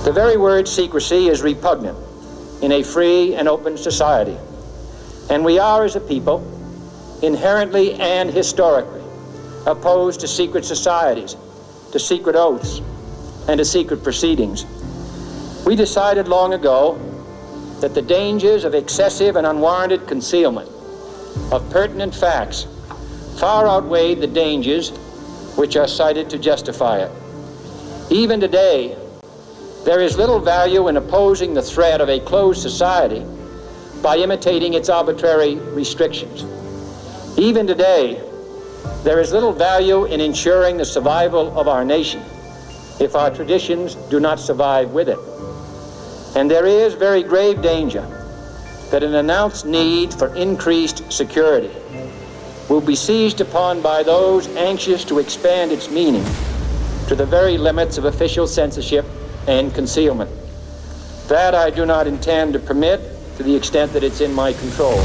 The very word secrecy is repugnant in a free and open society. And we are, as a people, inherently and historically opposed to secret societies, to secret oaths, and to secret proceedings. We decided long ago that the dangers of excessive and unwarranted concealment of pertinent facts far outweighed the dangers which are cited to justify it. Even today, there is little value in opposing the threat of a closed society by imitating its arbitrary restrictions. Even today, there is little value in ensuring the survival of our nation if our traditions do not survive with it. And there is very grave danger that an announced need for increased security will be seized upon by those anxious to expand its meaning to the very limits of official censorship and concealment. That I do not intend to permit to the extent that it's in my control.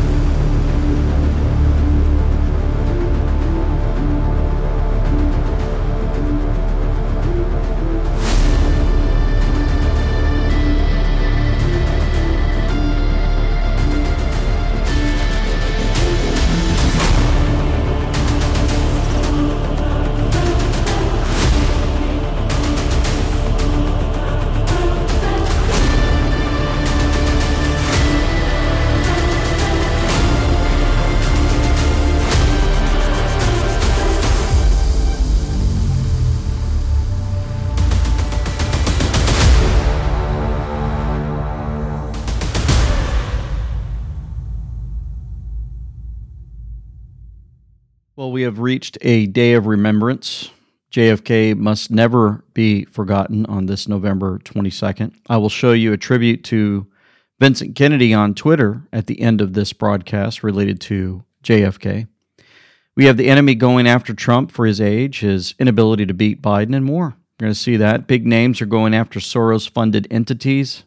Well, we have reached a day of remembrance. JFK must never be forgotten on this November 22nd. I will show you a tribute to Vincent Kennedy on Twitter at the end of this broadcast related to JFK. We have the enemy going after Trump for his age, his inability to beat Biden, and more. We're going to see that. Big names are going after Soros-funded entities,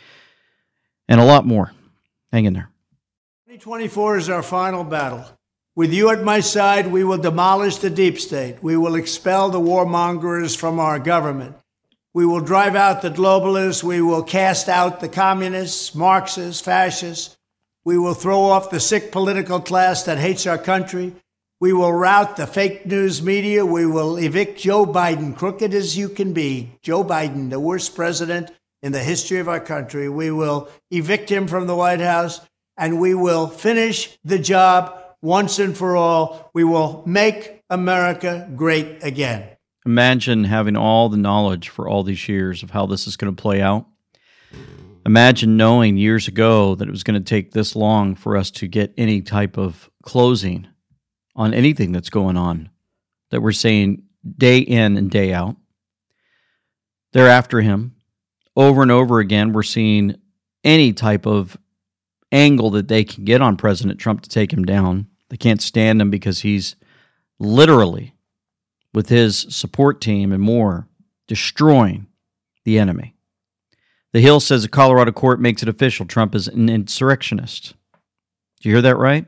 and a lot more. Hang in there. 2024 is our final battle. With you at my side, we will demolish the deep state. We will expel the warmongers from our government. We will drive out the globalists. We will cast out the communists, Marxists, fascists. We will throw off the sick political class that hates our country. We will rout the fake news media. We will evict Joe Biden, crooked as you can be. Joe Biden, the worst president in the history of our country. We will evict him from the White House, and we will finish the job once and for all. We will make America great again. Imagine having all the knowledge for all these years of how this is going to play out. Imagine knowing years ago that it was going to take this long for us to get any type of closing on anything that's going on, that we're saying day in and day out. They're after him. Over and over again, we're seeing any type of angle that they can get on President Trump to take him down. They can't stand him because he's literally, with his support team and more, destroying the enemy. The Hill says a Colorado court makes it official Trump is an insurrectionist. Did you hear that right?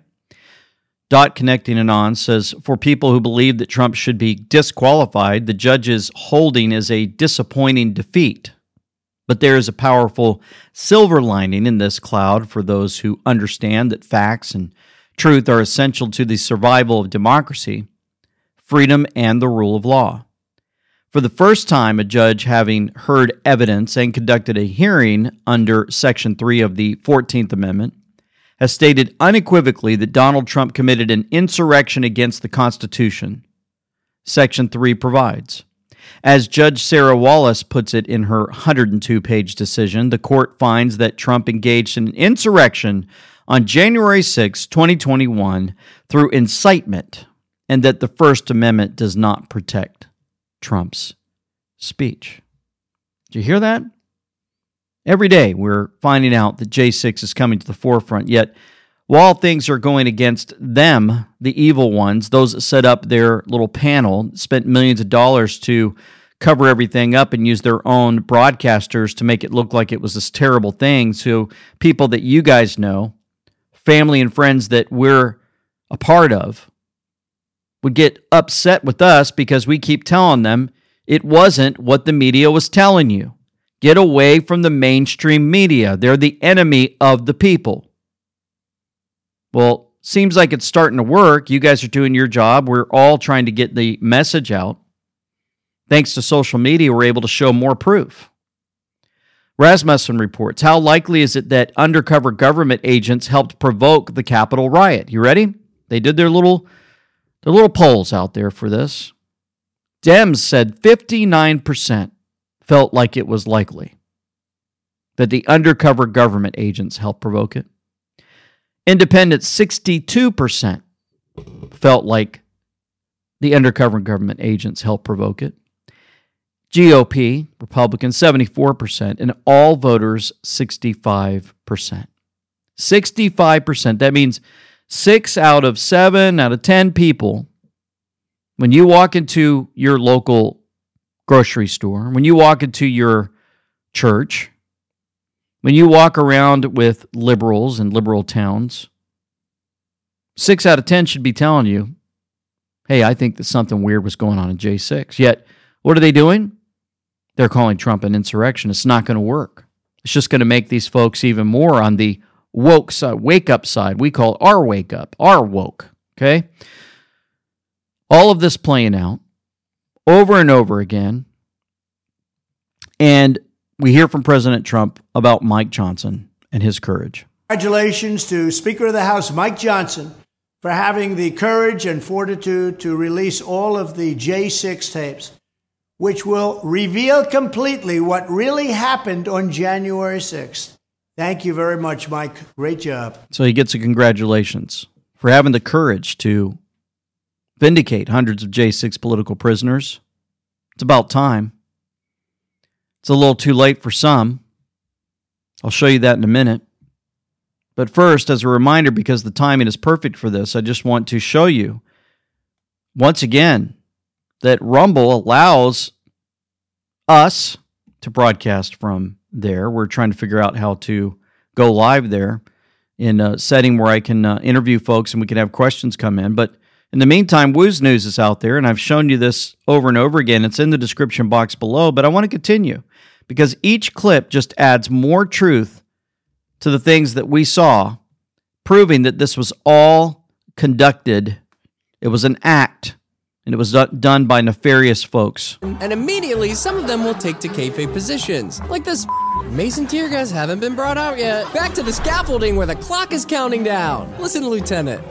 Dot Connecting Anon says, for people who believe that Trump should be disqualified, the judge's holding is a disappointing defeat. But there is a powerful silver lining in this cloud for those who understand that facts and truth are essential to the survival of democracy, freedom, and the rule of law. For the first time, a judge, having heard evidence and conducted a hearing under Section 3 of the 14th Amendment, has stated unequivocally that Donald Trump committed an insurrection against the Constitution. Section 3 provides. As Judge Sarah Wallace puts it in her 102-page decision, the court finds that Trump engaged in an insurrection on January 6, 2021, through incitement, and that the First Amendment does not protect Trump's speech. Did you hear that? Every day we're finding out that J6 is coming to the forefront, yet while things are going against them, the evil ones, those that set up their little panel, spent millions of dollars to cover everything up and use their own broadcasters to make it look like it was this terrible thing, so people that you guys know, family and friends that we're a part of, would get upset with us because we keep telling them it wasn't what the media was telling you. Get away from the mainstream media. They're the enemy of the people. Well, seems like it's starting to work. You guys are doing your job. We're all trying to get the message out. Thanks to social media, we're able to show more proof. Rasmussen reports, how likely is it that undercover government agents helped provoke the Capitol riot? You ready? They did their little polls out there for this. Dems said 59% felt like it was likely that the undercover government agents helped provoke it. Independents, 62% felt like the undercover government agents helped provoke it. GOP, Republicans, 74%, and all voters, 65%. 65%. That means 6 out of 7 out of 10 people, when you walk into your local grocery store, when you walk into your church, when you walk around with liberals in liberal towns, 6 out of 10 should be telling you, hey, I think that something weird was going on in J6. Yet, what are they doing? They're calling Trump an insurrection. It's not going to work. It's just going to make these folks even more on the woke side, wake up side. We call it our wake up, our woke, okay? All of this playing out over and over again. And we hear from President Trump about Mike Johnson and his courage. Congratulations to Speaker of the House Mike Johnson for having the courage and fortitude to release all of the J6 tapes, which will reveal completely what really happened on January 6th. Thank you very much, Mike. Great job. So he gets a congratulations for having the courage to vindicate hundreds of J6 political prisoners. It's about time. It's a little too late for some. I'll show you that in a minute. But first, as a reminder, because the timing is perfect for this, I just want to show you once again that Rumble allows us to broadcast from there. We're trying to figure out how to go live there in a setting where I can interview folks and we can have questions come in. But in the meantime, Woo's News is out there, and I've shown you this over and over again. It's in the description box below, but I want to continue because each clip just adds more truth to the things that we saw, proving that this was all conducted. It was an act. And it was done by nefarious folks. And immediately, some of them will take to kayfabe positions. Like this Mason tear gas haven't been brought out yet. Back to the scaffolding where the clock is counting down. Listen, Lieutenant.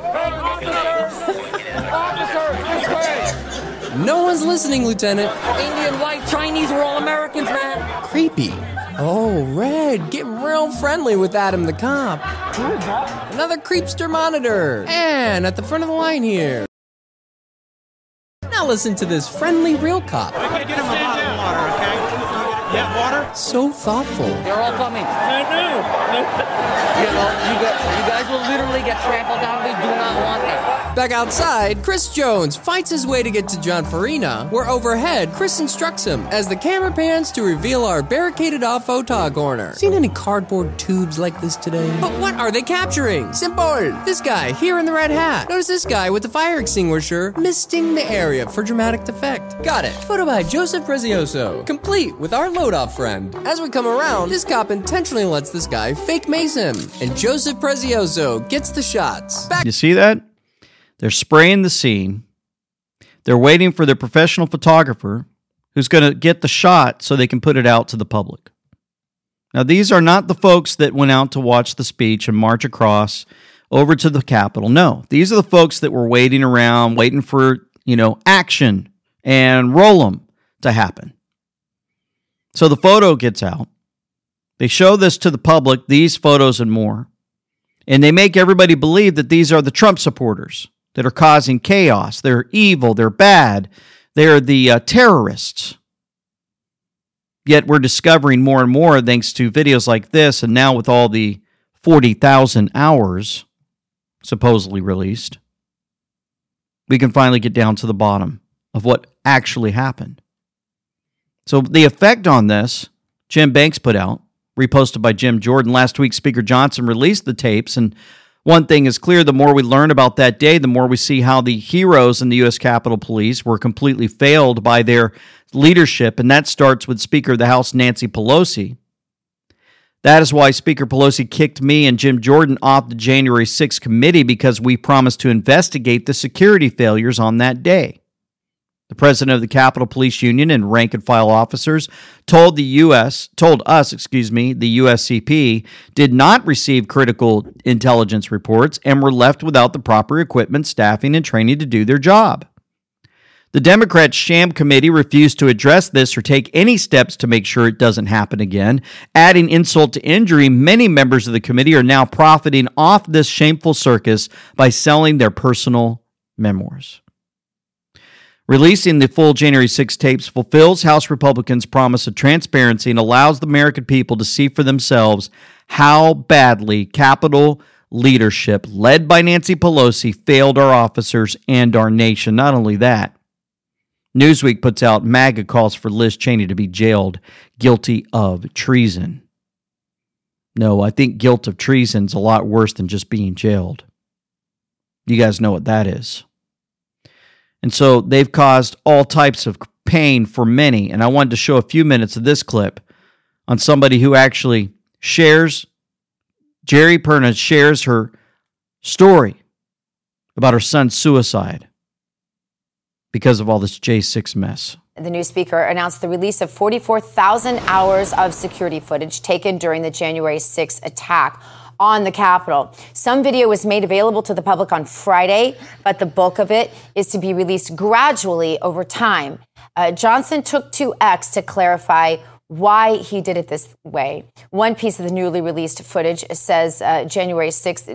No one's listening, Lieutenant. Indian, white, Chinese, we're all Americans, man. Creepy. Oh, Red, getting real friendly with Adam the cop. Another creepster monitor. And at the front of the line here. Now listen to this friendly real cop. I'm gonna get him a bottle of water, okay? Yeah, water? So thoughtful. They're all coming. I know. You guys will literally get trampled down. We do not want that. Back outside, Chris Jones fights his way to get to John Farina, where overhead, Chris instructs him as the camera pans to reveal our barricaded off photog corner. Seen any cardboard tubes like this today? But what are they capturing? Simple! This guy here in the red hat. Notice this guy with the fire extinguisher misting the area for dramatic effect. Got it. Photo by Joseph Prezioso, complete with our load-off friend. As we come around, this cop intentionally lets this guy fake mace him, and Joseph Prezioso gets the shots. You see that? They're spraying the scene. They're waiting for their professional photographer who's going to get the shot so they can put it out to the public. Now, these are not the folks that went out to watch the speech and march across over to the Capitol. No, these are the folks that were waiting around, waiting for, action and roll 'em to happen. So the photo gets out. They show this to the public, these photos and more. And they make everybody believe that these are the Trump supporters that are causing chaos. They're evil. They're bad. They're the terrorists. Yet we're discovering more and more thanks to videos like this, and now with all the 40,000 hours supposedly released, we can finally get down to the bottom of what actually happened. So the effect on this, Jim Banks put out, reposted by Jim Jordan. Last week, Speaker Johnson released the tapes, and One thing is clear, the more we learn about that day, the more we see how the heroes in the U.S. Capitol Police were completely failed by their leadership, and that starts with Speaker of the House Nancy Pelosi. That is why Speaker Pelosi kicked me and Jim Jordan off the January 6th committee, because we promised to investigate the security failures on that day. The president of the Capitol Police Union and rank and file officers told us, the USCP did not receive critical intelligence reports and were left without the proper equipment, staffing, and training to do their job. The Democrat sham committee refused to address this or take any steps to make sure it doesn't happen again. Adding insult to injury, many members of the committee are now profiting off this shameful circus by selling their personal memoirs. Releasing the full January 6 tapes fulfills House Republicans' promise of transparency and allows the American people to see for themselves how badly Capitol leadership, led by Nancy Pelosi, failed our officers and our nation. Not only that, Newsweek puts out MAGA calls for Liz Cheney to be jailed, guilty of treason. No, I think guilt of treason is a lot worse than just being jailed. You guys know what that is. And so they've caused all types of pain for many. And I wanted to show a few minutes of this clip on somebody who actually shares, Jerry Perna shares her story about her son's suicide because of all this J6 mess. The new speaker announced the release of 44,000 hours of security footage taken during the January 6th attack on the Capitol. Some video was made available to the public on Friday, but the bulk of it is to be released gradually over time. Johnson took to X to clarify why he did it this way. One piece of the newly released footage says January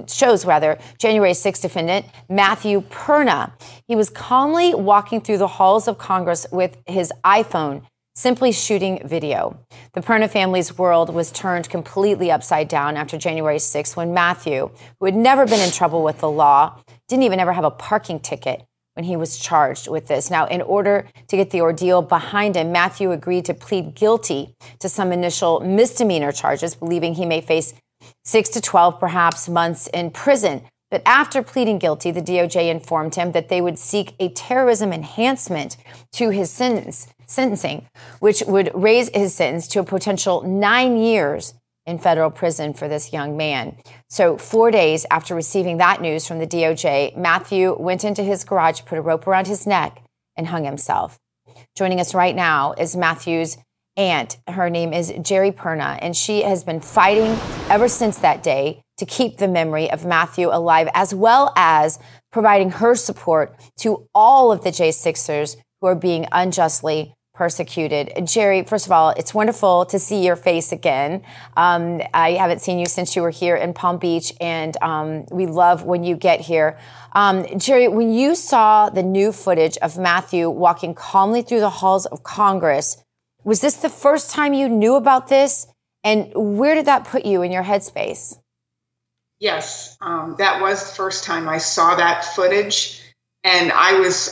6th defendant Matthew Perna. He was calmly walking through the halls of Congress with his iPhone, simply shooting video. The Perna family's world was turned completely upside down after January 6th when Matthew, who had never been in trouble with the law, didn't even ever have a parking ticket when he was charged with this. Now, in order to get the ordeal behind him, Matthew agreed to plead guilty to some initial misdemeanor charges, believing he may face 6 to 12, perhaps, months in prison. But after pleading guilty, the DOJ informed him that they would seek a terrorism enhancement to his sentencing, which would raise his sentence to a potential 9 years in federal prison for this young man. So 4 days after receiving that news from the DOJ, Matthew went into his garage, put a rope around his neck, and hung himself. Joining us right now is Matthew's aunt. Her name is Jerry Perna, and she has been fighting ever since that day to keep the memory of Matthew alive, as well as providing her support to all of the J6ers who are being unjustly persecuted. Jerry, first of all, it's wonderful to see your face again. I haven't seen you since you were here in Palm Beach, and we love when you get here. Jerry, when you saw the new footage of Matthew walking calmly through the halls of Congress, was this the first time you knew about this? And where did that put you in your headspace? Yes, that was the first time I saw that footage, and I was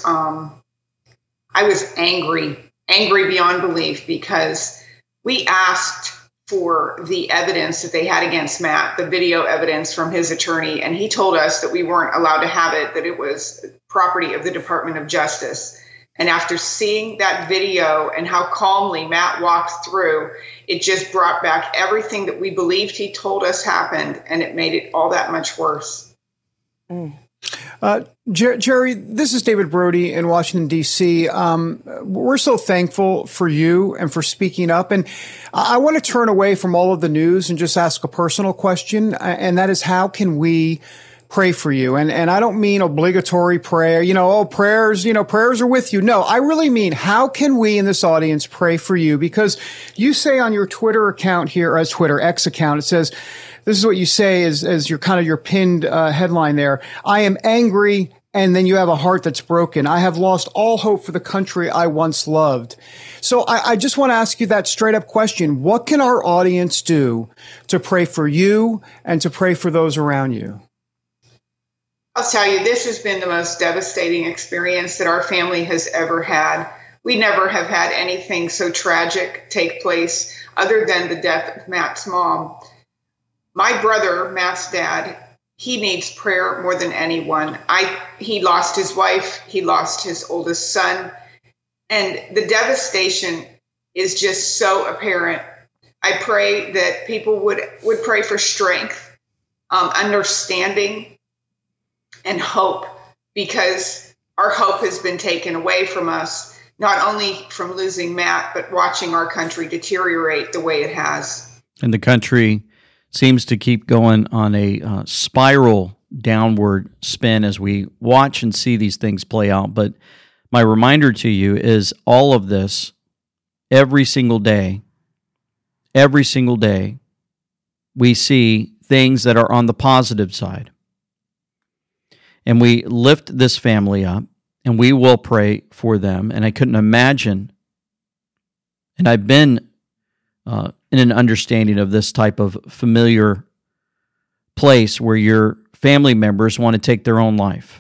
angry beyond belief, because we asked for the evidence that they had against Matt, the video evidence from his attorney, and he told us that we weren't allowed to have it, that it was property of the Department of Justice. And after seeing that video and how calmly Matt walked through, it just brought back everything that we believed he told us happened, and it made it all that much worse. Jerry, this is David Brody in Washington, D.C. We're so thankful for you and for speaking up. And I want to turn away from all of the news and just ask a personal question. And that is, how can we pray for you? And I don't mean obligatory prayer, prayers are with you. No, I really mean, how can we in this audience pray for you? Because you say on your Twitter account here, or as Twitter X account, it says, this is what you say as your kind of your pinned headline there. I am angry, and then you have a heart that's broken. I have lost all hope for the country I once loved. So I just want to ask you that straight up question. What can our audience do to pray for you and to pray for those around you? I'll tell you, this has been the most devastating experience that our family has ever had. We never have had anything so tragic take place other than the death of Matt's mom. My brother, Matt's dad, he needs prayer more than anyone. He lost his wife. He lost his oldest son. And the devastation is just so apparent. I pray that people would pray for strength, understanding, and hope, because our hope has been taken away from us, not only from losing Matt, but watching our country deteriorate the way it has. And the country seems to keep going on a spiral downward spin as we watch and see these things play out. But my reminder to you is all of this, every single day, we see things that are on the positive side. And we lift this family up, and we will pray for them. And I couldn't imagine, and I've been in an understanding of this type of familiar place where your family members want to take their own life.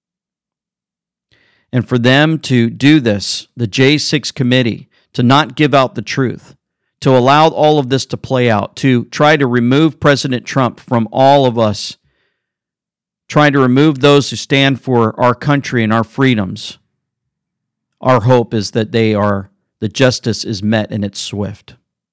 And for them to do this, the J6 committee, to not give out the truth, to allow all of this to play out, to try to remove President Trump from all of us, trying to remove those who stand for our country and our freedoms, our hope is that the justice is met and it's swift.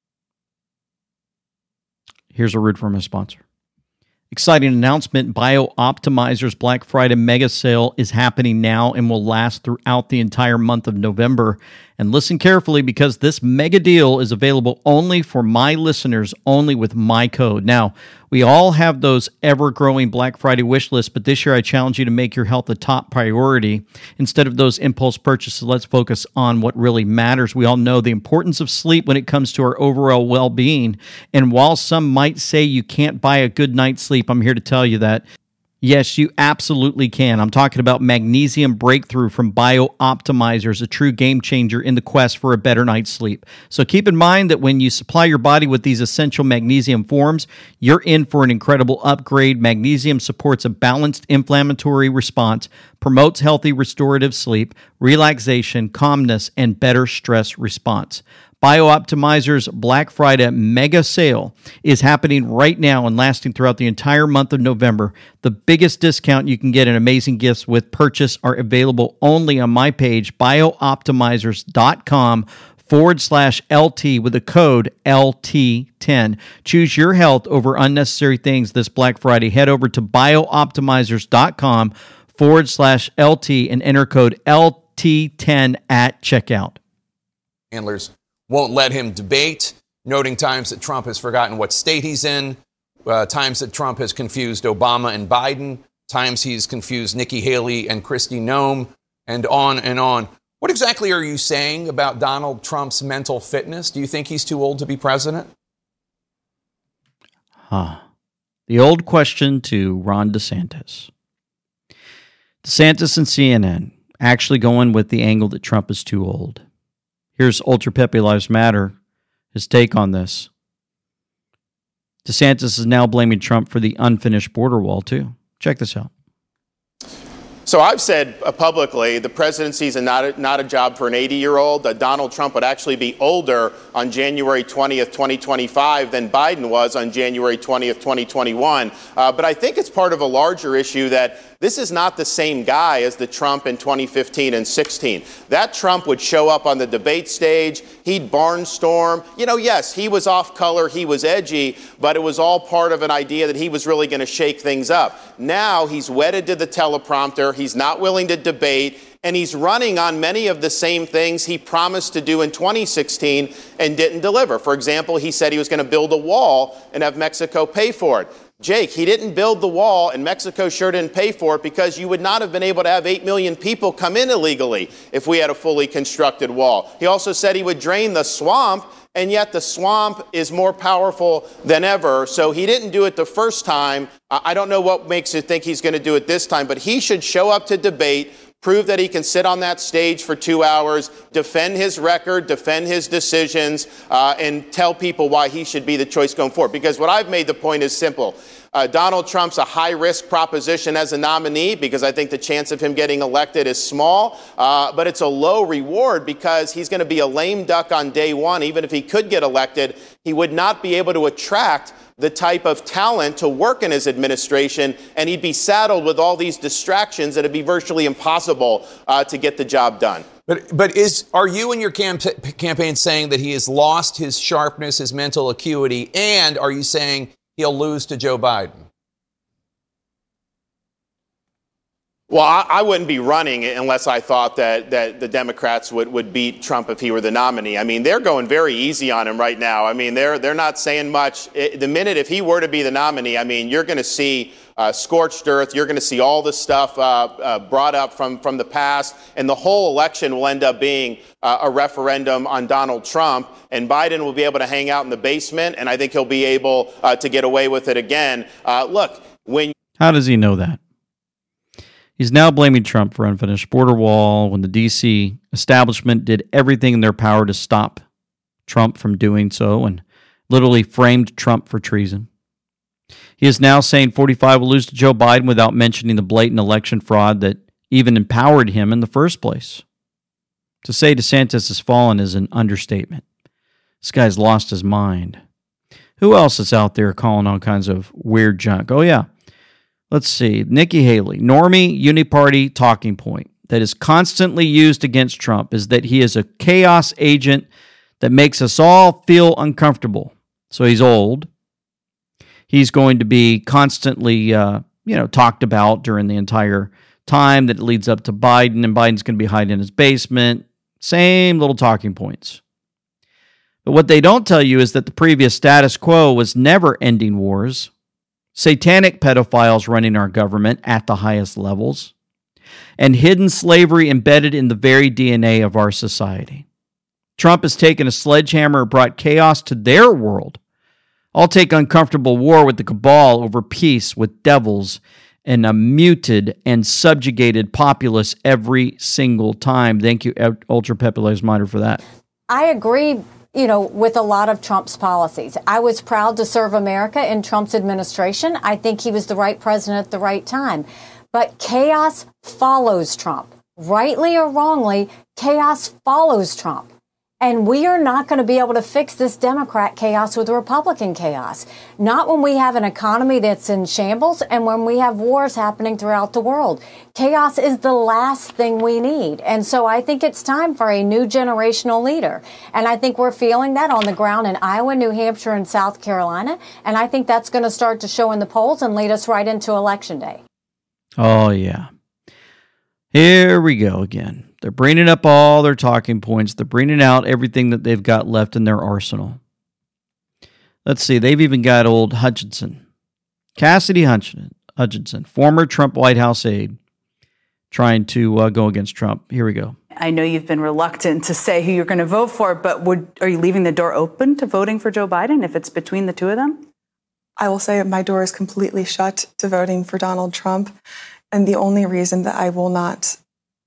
Here's a word from a sponsor. Exciting announcement, BioOptimizer's Black Friday mega sale is happening now and will last throughout the entire month of November. And listen carefully, because this mega deal is available only for my listeners, only with my code. Now, we all have those ever-growing Black Friday wish lists, but this year I challenge you to make your health a top priority. Instead of those impulse purchases, let's focus on what really matters. We all know the importance of sleep when it comes to our overall well-being. And while some might say you can't buy a good night's sleep, I'm here to tell you that yes, you absolutely can. I'm talking about Magnesium Breakthrough from BioOptimizers, a true game changer in the quest for a better night's sleep. So keep in mind that when you supply your body with these essential magnesium forms, you're in for an incredible upgrade. Magnesium supports a balanced inflammatory response, promotes healthy restorative sleep, relaxation, calmness, and better stress response. BioOptimizer's Black Friday mega sale is happening right now and lasting throughout the entire month of November. The biggest discount you can get and amazing gifts with purchase are available only on my page, biooptimizers.com/LT with the code LT10. Choose your health over unnecessary things this Black Friday. Head over to biooptimizers.com/LT and enter code LT10 at checkout. Handlers won't let him debate, noting times that Trump has forgotten what state he's in, times that Trump has confused Obama and Biden, times he's confused Nikki Haley and Kristi Noem, and on and on. What exactly are you saying about Donald Trump's mental fitness? Do you think he's too old to be president? The old question to Ron DeSantis. DeSantis and CNN actually going with the angle that Trump is too old. Here's Ultra Pepe Lives Matter, his take on this. DeSantis is now blaming Trump for the unfinished border wall, too. Check this out. So I've said publicly the presidency is not a job for an 80-year-old. That Donald Trump would actually be older on January 20th, 2025 than Biden was on January 20th, 2021. But I think it's part of a larger issue that this is not the same guy as the Trump in 2015 and 16. That Trump would show up on the debate stage. He'd barnstorm. You know, yes, he was off color. He was edgy, but it was all part of an idea that he was really going to shake things up. Now he's wedded to the teleprompter. He's not willing to debate. And he's running on many of the same things he promised to do in 2016 and didn't deliver. For example, he said he was going to build a wall and have Mexico pay for it. Jake, he didn't build the wall, and Mexico sure didn't pay for it, because you would not have been able to have 8 million people come in illegally if we had a fully constructed wall. He also said he would drain the swamp, and yet the swamp is more powerful than ever. So he didn't do it the first time. I don't know what makes you think he's going to do it this time, but he should show up to debate, prove that he can sit on that stage for 2 hours, defend his record, defend his decisions, and tell people why he should be the choice going forward. Because what I've made the point is simple. Donald Trump's a high-risk proposition as a nominee because I think the chance of him getting elected is small, but it's a low reward because he's going to be a lame duck on day one. Even if he could get elected, he would not be able to attract the type of talent to work in his administration, and he'd be saddled with all these distractions that it'd be virtually impossible to get the job done. But are you and your campaign saying that he has lost his sharpness, his mental acuity, and are you saying he'll lose to Joe Biden? Well, I wouldn't be running unless I thought that the Democrats would beat Trump if he were the nominee. I mean, they're going very easy on him right now. I mean, they're not saying much. The minute if he were to be the nominee, I mean, you're going to see scorched earth. You're going to see all this stuff brought up from the past, and the whole election will end up being a referendum on Donald Trump, and Biden will be able to hang out in the basement, and I think he'll be able to get away with it again. Look, How does he know that? He's now blaming Trump for unfinished border wall when the D.C. establishment did everything in their power to stop Trump from doing so and literally framed Trump for treason. He is now saying 45 will lose to Joe Biden without mentioning the blatant election fraud that even empowered him in the first place. To say DeSantis has fallen is an understatement. This guy's lost his mind. Who else is out there calling all kinds of weird junk? Oh, yeah. Let's see. Nikki Haley, normie uniparty talking point that is constantly used against Trump is that he is a chaos agent that makes us all feel uncomfortable. So he's old. He's going to be constantly, talked about during the entire time that leads up to Biden, and Biden's going to be hiding in his basement. Same little talking points. But what they don't tell you is that the previous status quo was never ending wars. Satanic pedophiles running our government at the highest levels, and hidden slavery embedded in the very DNA of our society. Trump has taken a sledgehammer and brought chaos to their world. I'll take uncomfortable war with the cabal over peace with devils and a muted and subjugated populace every single time. Thank you, Ultra Pepe Minder, for that. I agree, with a lot of Trump's policies. I was proud to serve America in Trump's administration. I think he was the right president at the right time. But chaos follows Trump. Rightly or wrongly, chaos follows Trump. And we are not going to be able to fix this Democrat chaos with Republican chaos. Not when we have an economy that's in shambles and when we have wars happening throughout the world. Chaos is the last thing we need. And so I think it's time for a new generational leader. And I think we're feeling that on the ground in Iowa, New Hampshire, and South Carolina. And I think that's going to start to show in the polls and lead us right into Election Day. Oh, yeah. Here we go again. They're bringing up all their talking points. They're bringing out everything that they've got left in their arsenal. Let's see. They've even got old Hutchinson. Cassidy Hutchinson, former Trump White House aide, trying to go against Trump. Here we go. I know you've been reluctant to say who you're going to vote for, but are you leaving the door open to voting for Joe Biden if it's between the two of them? I will say my door is completely shut to voting for Donald Trump. And the only reason that I will not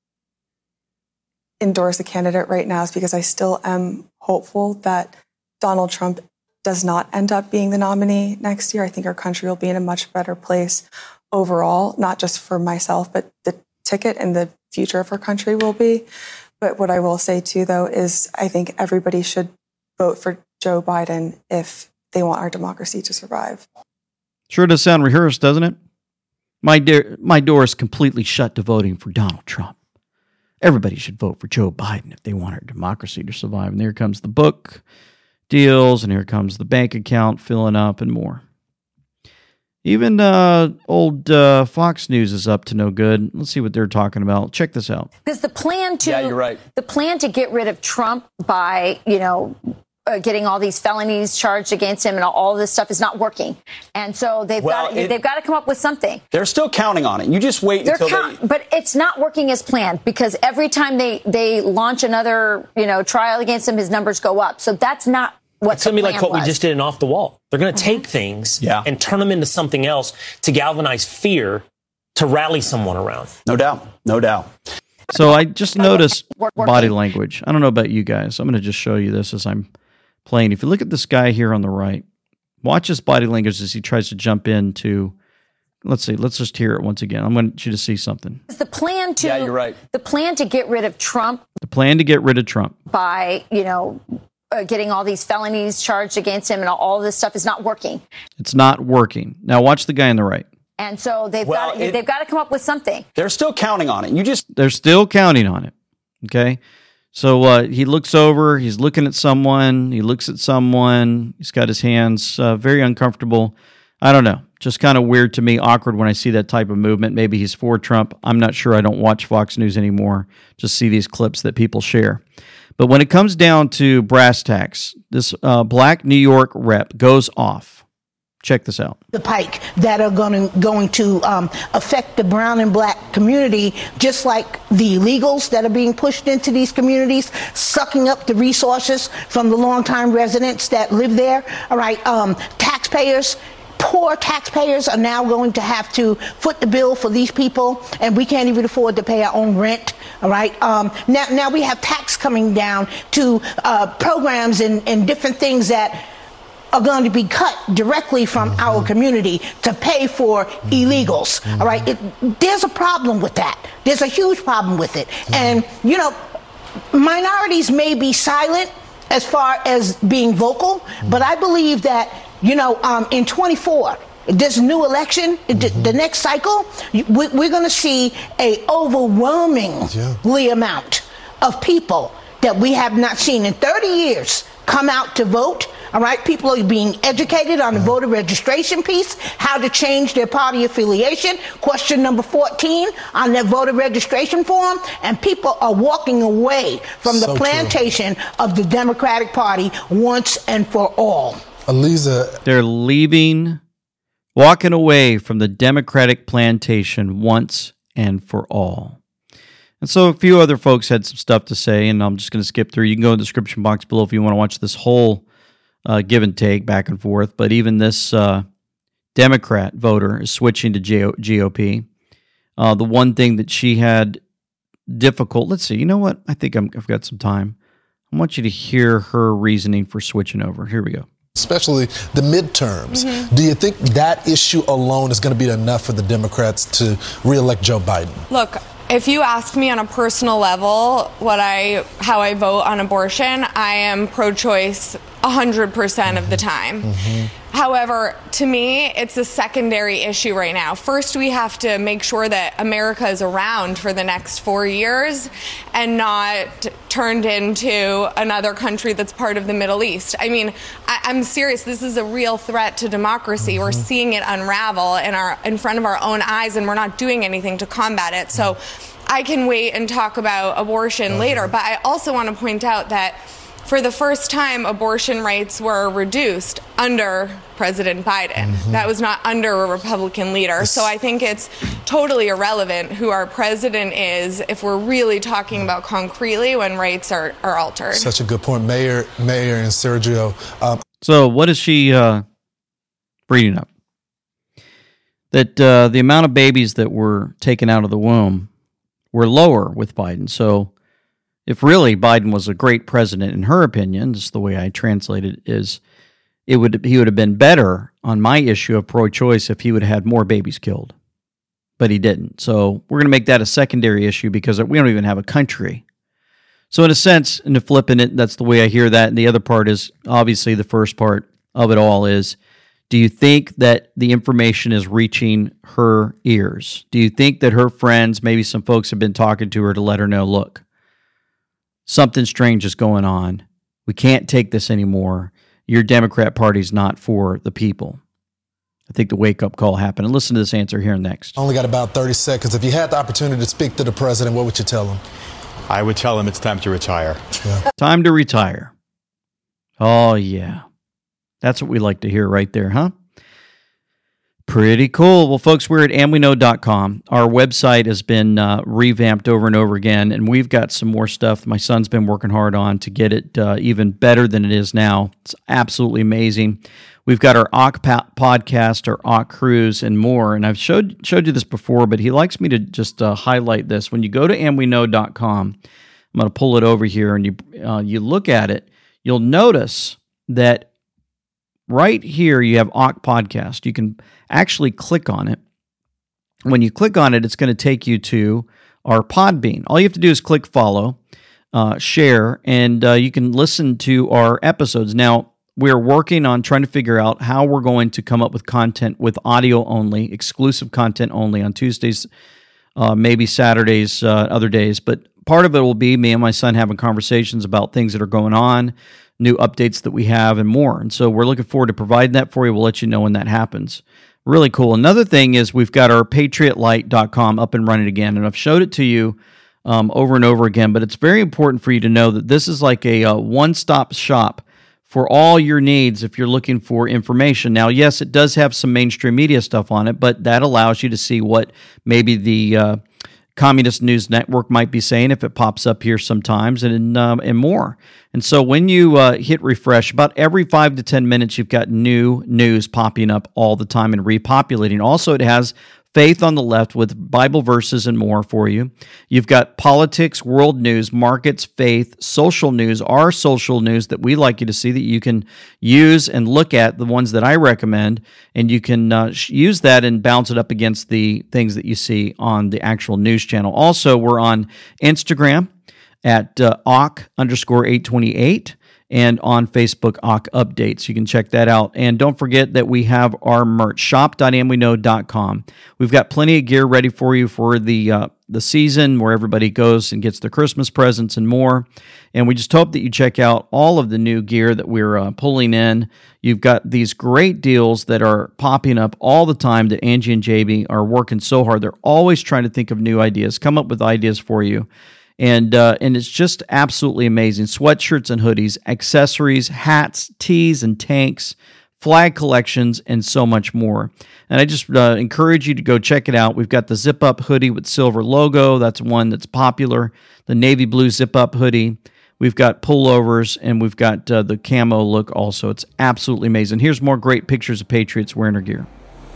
endorse a candidate right now is because I still am hopeful that Donald Trump does not end up being the nominee next year. I think our country will be in a much better place overall, not just for myself, but the ticket and the future of our country will be. But what I will say too, though, is I think everybody should vote for Joe Biden if they want our democracy to survive. Sure does sound rehearsed, doesn't it? My door is completely shut to voting for Donald Trump. Everybody should vote for Joe Biden if they want our democracy to survive. And here comes the book deals, and here comes the bank account filling up, and more. Even old Fox News is up to no good. Let's see what they're talking about. Check this out. Because the plan to you're right. The plan to get rid of Trump by getting all these felonies charged against him and all this stuff is not working, and so they've got to come up with something. They're still counting on it. You just wait But it's not working as planned because every time they launch another trial against him, his numbers go up. So that's not what it's going to be like what we just did in Off the Wall. They're going to take things and turn them into something else to galvanize fear to rally someone around. No doubt. So I just noticed body language. I don't know about you guys. I'm going to just show you this as I'm playing. If you look at this guy here on the right, Watch his body language as he tries to jump into. Let's see. Let's just hear it once again. I want you to see something. The plan to you're right. The plan to get rid of Trump. The plan to get rid of Trump by getting all these felonies charged against him and all this stuff is not working. It's not working. Now watch the guy on the right. And so they've got to come up with something. They're still counting on it. They're still counting on it. Okay. So he looks over. He's looking at someone. He looks at someone. He's got his hands very uncomfortable. I don't know. Just kind of weird to me, awkward when I see that type of movement. Maybe he's for Trump. I'm not sure. I don't watch Fox News anymore. Just see these clips that people share. But when it comes down to brass tacks, this black New York rep goes off. Check this out. The pike that are going to affect the brown and black community, just like the illegals that are being pushed into these communities, sucking up the resources from the longtime residents that live there. All right, taxpayers. Poor taxpayers are now going to have to foot the bill for these people, and we can't even afford to pay our own rent. All right. Now we have tax coming down to programs and different things that are going to be cut directly from our community to pay for illegals. All right. There's a problem with that. There's a huge problem with it. And, minorities may be silent as far as being vocal, but I believe that in 24, this new election, the next cycle, we're going to see a overwhelmingly amount of people that we have not seen in 30 years come out to vote. All right, people are being educated on the voter registration piece, how to change their party affiliation, question number 14 on their voter registration form, and people are walking away from the plantation of the Democratic Party once and for all. Aliza. They're walking away from the Democratic plantation once and for all. And so a few other folks had some stuff to say, and I'm just going to skip through. You can go in the description box below if you want to watch this whole give and take back and forth. But even this Democrat voter is switching to GOP. The one thing that she had difficult, let's see, you know what? I think I've got some time. I want you to hear her reasoning for switching over. Here we go. Especially the midterms. Mm-hmm. Do you think that issue alone is going to be enough for the Democrats to reelect Joe Biden? Look, if you ask me on a personal level how I vote on abortion, I am pro-choice 100% of the time. Mm-hmm. However, to me, it's a secondary issue right now. First, we have to make sure that America is around for the next 4 years and not turned into another country that's part of the Middle East. I mean, I'm serious. This is a real threat to democracy. Mm-hmm. We're seeing it unravel in front of our own eyes, and we're not doing anything to combat it. So I can wait and talk about abortion later, but I also want to point out that for the first time, abortion rights were reduced under President Biden. Mm-hmm. That was not under a Republican leader. So I think it's totally irrelevant who our president is if we're really talking about concretely when rights are altered. Such a good point. Mayor and Sergio. So what is she bringing up? That the amount of babies that were taken out of the womb were lower with Biden. So if really Biden was a great president, in her opinion, just the way I translate it, is he would have been better on my issue of pro-choice if he would have had more babies killed. But he didn't. So we're going to make that a secondary issue because we don't even have a country. So in a sense, in the flipping it, that's the way I hear that. And the other part is, obviously the first part of it all is, do you think that the information is reaching her ears? Do you think that her friends, maybe some folks have been talking to her to let her know, look, something strange is going on. We can't take this anymore. Your Democrat Party's not for the people. I think the wake-up call happened. And listen to this answer here next. Only got about 30 seconds. If you had the opportunity to speak to the president, what would you tell him? I would tell him it's time to retire. Yeah. Time to retire. Oh, yeah. That's what we like to hear right there, huh? Pretty cool. Well, folks, we're at amweknow.com. Our website has been revamped over and over again, and we've got some more stuff my son's been working hard on to get it even better than it is now. It's absolutely amazing. We've got our AWK podcast, our AWK cruise, and more. And I've showed you this before, but he likes me to just highlight this. When you go to amweknow.com, I'm going to pull it over here, and you look at it, you'll notice that right here you have Awk Podcast. You can actually click on it. When you click on it, it's going to take you to our Podbean. All you have to do is click follow, share, and you can listen to our episodes. Now, we're working on trying to figure out how we're going to come up with content with audio only, exclusive content only on Tuesdays, maybe Saturdays, other days. But part of it will be me and my son having conversations about things that are going on, new updates that we have, and more. And so we're looking forward to providing that for you. We'll let you know when that happens. Really cool. Another thing is we've got our PatriotLight.com up and running again, and I've showed it to you over and over again, but it's very important for you to know that this is like a one-stop shop for all your needs if you're looking for information. Now, yes, it does have some mainstream media stuff on it, but that allows you to see what maybe the Communist News Network might be saying if it pops up here sometimes, and more. And so when you hit refresh, about every 5 to 10 minutes, you've got new news popping up all the time and repopulating. Also, it has Faith on the left with Bible verses and more for you. You've got politics, world news, markets, faith, social news, our social news that we like you to see that you can use and look at, the ones that I recommend, and you can use that and bounce it up against the things that you see on the actual news channel. Also, we're on Instagram at Awk_828. And on Facebook, Awk Updates. You can check that out. And don't forget that we have our merch, shop.amweknow.com. We've got plenty of gear ready for you for the season where everybody goes and gets their Christmas presents and more. And we just hope that you check out all of the new gear that we're pulling in. You've got these great deals that are popping up all the time that Angie and JB are working so hard. They're always trying to think of new ideas, come up with ideas for you. And it's just absolutely amazing. Sweatshirts and hoodies, accessories, hats, tees and tanks, flag collections, and so much more. And I just encourage you to go check it out. We've got the zip-up hoodie with silver logo. That's one that's popular. The navy blue zip-up hoodie. We've got pullovers, and we've got the camo look also. It's absolutely amazing. Here's more great pictures of Patriots wearing their gear.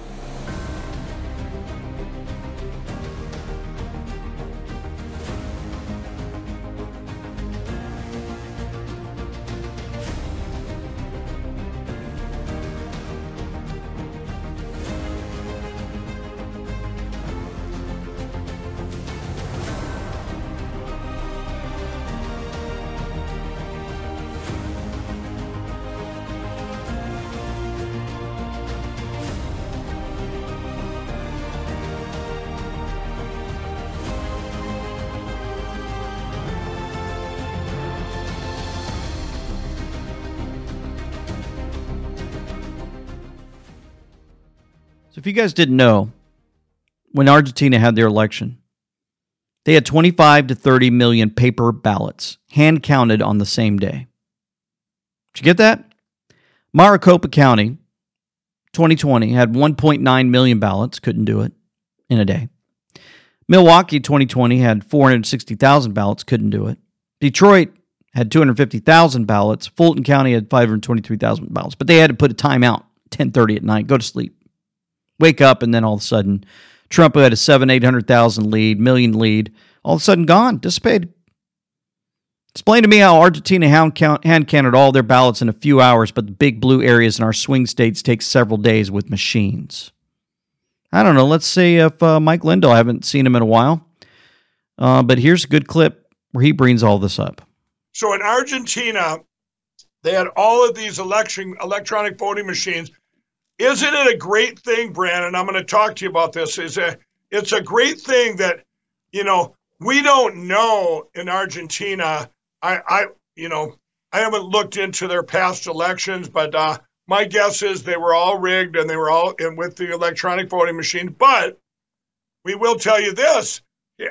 So if you guys didn't know, when Argentina had their election, they had 25 to 30 million paper ballots, hand counted on the same day. Did you get that? Maricopa County, 2020, had 1.9 million ballots, couldn't do it in a day. Milwaukee, 2020, had 460,000 ballots, couldn't do it. Detroit had 250,000 ballots. Fulton County had 523,000 ballots, but they had to put a timeout, 10:30 at night, go to sleep. Wake up, and then all of a sudden, Trump, who had a 800,000 million lead, all of a sudden gone, dissipated. Explain to me how Argentina hand counted all their ballots in a few hours, but the big blue areas in our swing states take several days with machines. I don't know. Let's see if Mike Lindell, I haven't seen him in a while, but here's a good clip where he brings all this up. So in Argentina, they had all of these electronic voting machines. Isn't it a great thing, Brandon? I'm going to talk to you about this. It's a great thing that, we don't know in Argentina. I haven't looked into their past elections, but my guess is they were all rigged and they were all in with the electronic voting machine. But we will tell you this,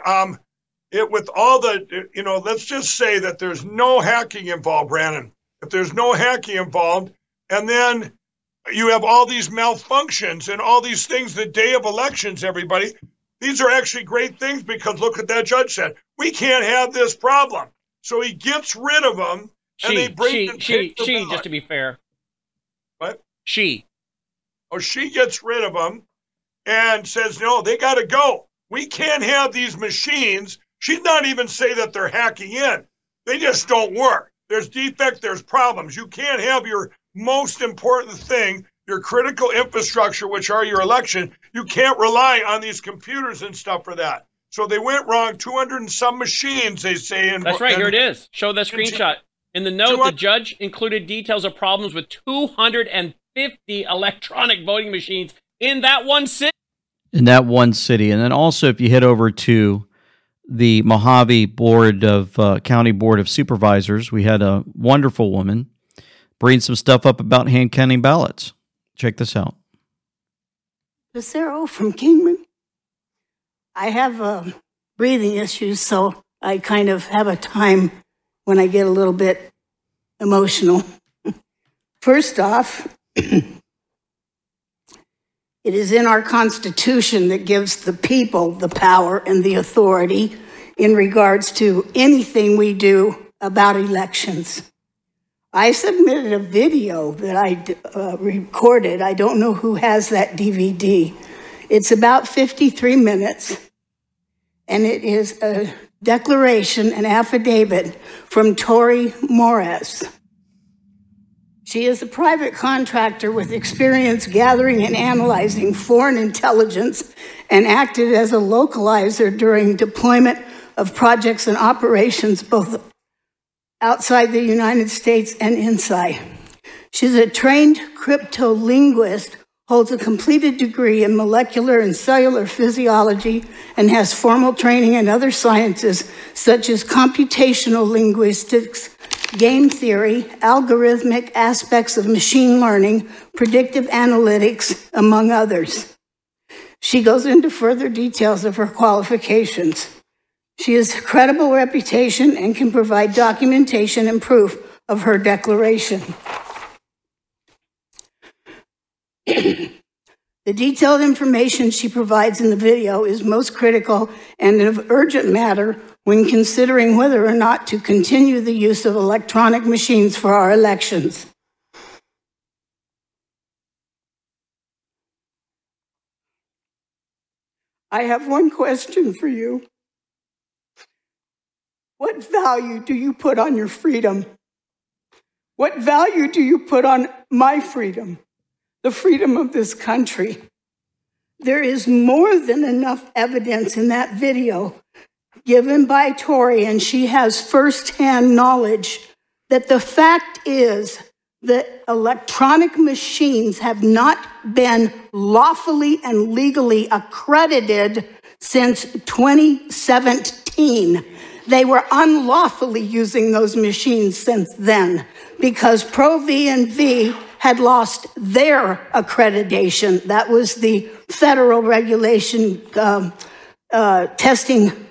with all the, let's just say that there's no hacking involved, Brandon. If there's no hacking involved, and then you have all these malfunctions and all these things the day of elections, everybody. These are actually great things because look what that judge said. We can't have this problem. So he gets rid of them and they bring she, just to be fair. What? She gets rid of them and says, no, they got to go. We can't have these machines. She's not even say that they're hacking in. They just don't work. There's defect, there's problems. You can't have your most important thing, your critical infrastructure, which are your election. You can't rely on these computers and stuff for that. So they went wrong. 200 and some machines, they say. That's right. Here it is. Show the screenshot. In the note, the judge included details of problems with 250 electronic voting machines in that one city. In that one city. And then also, if you head over to the Mojave County Board of Supervisors, we had a wonderful woman bring some stuff up about hand counting ballots. Check this out. Lucero from Kingman. I have breathing issues, so I kind of have a time when I get a little bit emotional. First off, it is in our Constitution that gives the people the power and the authority in regards to anything we do about elections. I submitted a video that I recorded. I don't know who has that DVD. It's about 53 minutes, and it is a declaration, an affidavit from Tori Morris. She is a private contractor with experience gathering and analyzing foreign intelligence and acted as a localizer during deployment of projects and operations both outside the United States and inside. She's a trained cryptolinguist, holds a completed degree in molecular and cellular physiology, and has formal training in other sciences such as computational linguistics, game theory, algorithmic aspects of machine learning, predictive analytics, among others. She goes into further details of her qualifications. She has a credible reputation and can provide documentation and proof of her declaration. The detailed information she provides in the video is most critical and of urgent matter when considering whether or not to continue the use of electronic machines for our elections. I have one question for you. What value do you put on your freedom? What value do you put on my freedom? The freedom of this country. There is more than enough evidence in that video given by Tori, and she has firsthand knowledge that the fact is that electronic machines have not been lawfully and legally accredited since 2017. They were unlawfully using those machines since then because Pro-V and V had lost their accreditation. That was the federal regulation testing.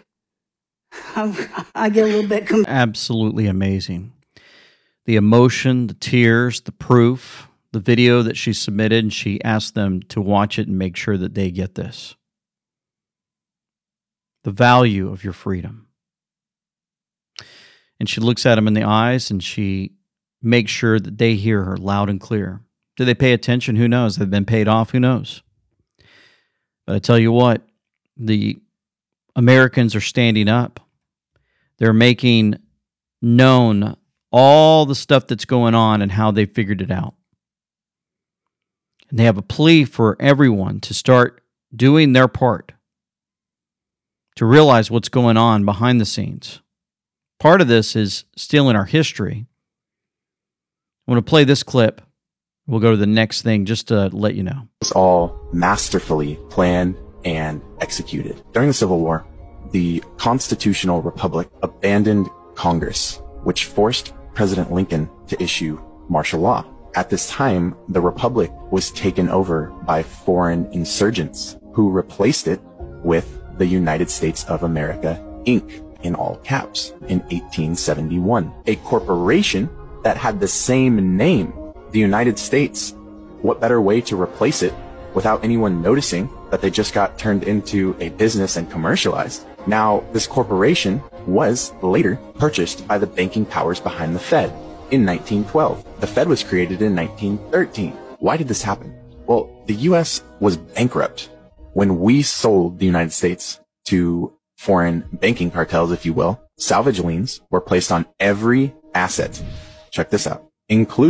I get a little bit absolutely amazing. The emotion, the tears, the proof, the video that she submitted, and she asked them to watch it and make sure that they get this. The value of your freedom. And she looks at them in the eyes and she makes sure that they hear her loud and clear. Do they pay attention? Who knows? They've been paid off? Who knows? But I tell you what, the Americans are standing up. They're making known all the stuff that's going on and how they figured it out. And they have a plea for everyone to start doing their part to realize what's going on behind the scenes. Part of this is still in our history. I want to play this clip. We'll go to the next thing just to let you know. It's all masterfully planned and executed. During the Civil War, the Constitutional Republic abandoned Congress, which forced President Lincoln to issue martial law. At this time, the Republic was taken over by foreign insurgents who replaced it with the United States of America, Inc., in all caps, in 1871. A corporation that had the same name, the United States. What better way to replace it without anyone noticing that they just got turned into a business and commercialized? Now, this corporation was later purchased by the banking powers behind the Fed in 1912. The Fed was created in 1913. Why did this happen? Well, the U.S. was bankrupt when we sold the United States to foreign banking cartels, if you will. Salvage liens were placed on every asset. Check this out, including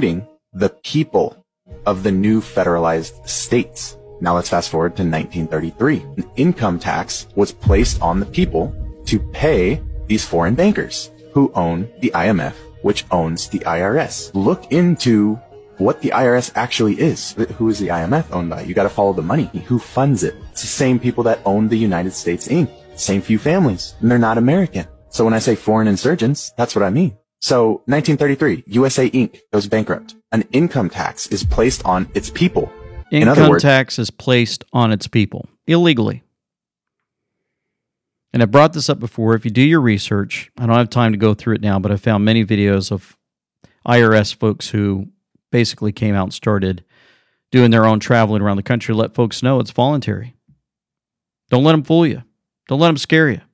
the people of the new federalized states. Now let's fast forward to 1933. An income tax was placed on the people to pay these foreign bankers who own the IMF, which owns the IRS. Look into what the IRS actually is. Who is the IMF owned by? You got to follow the money. Who funds it? It's the same people that own the United States Inc. Same few families, and they're not American. So when I say foreign insurgents, that's what I mean. So 1933, USA Inc. goes bankrupt. An income tax is placed on its people. Income tax is placed on its people illegally. And I brought this up before. If you do your research, I don't have time to go through it now, but I found many videos of IRS folks who basically came out and started doing their own traveling around the country to let folks know it's voluntary. Don't let them fool you. Don't let them scare you.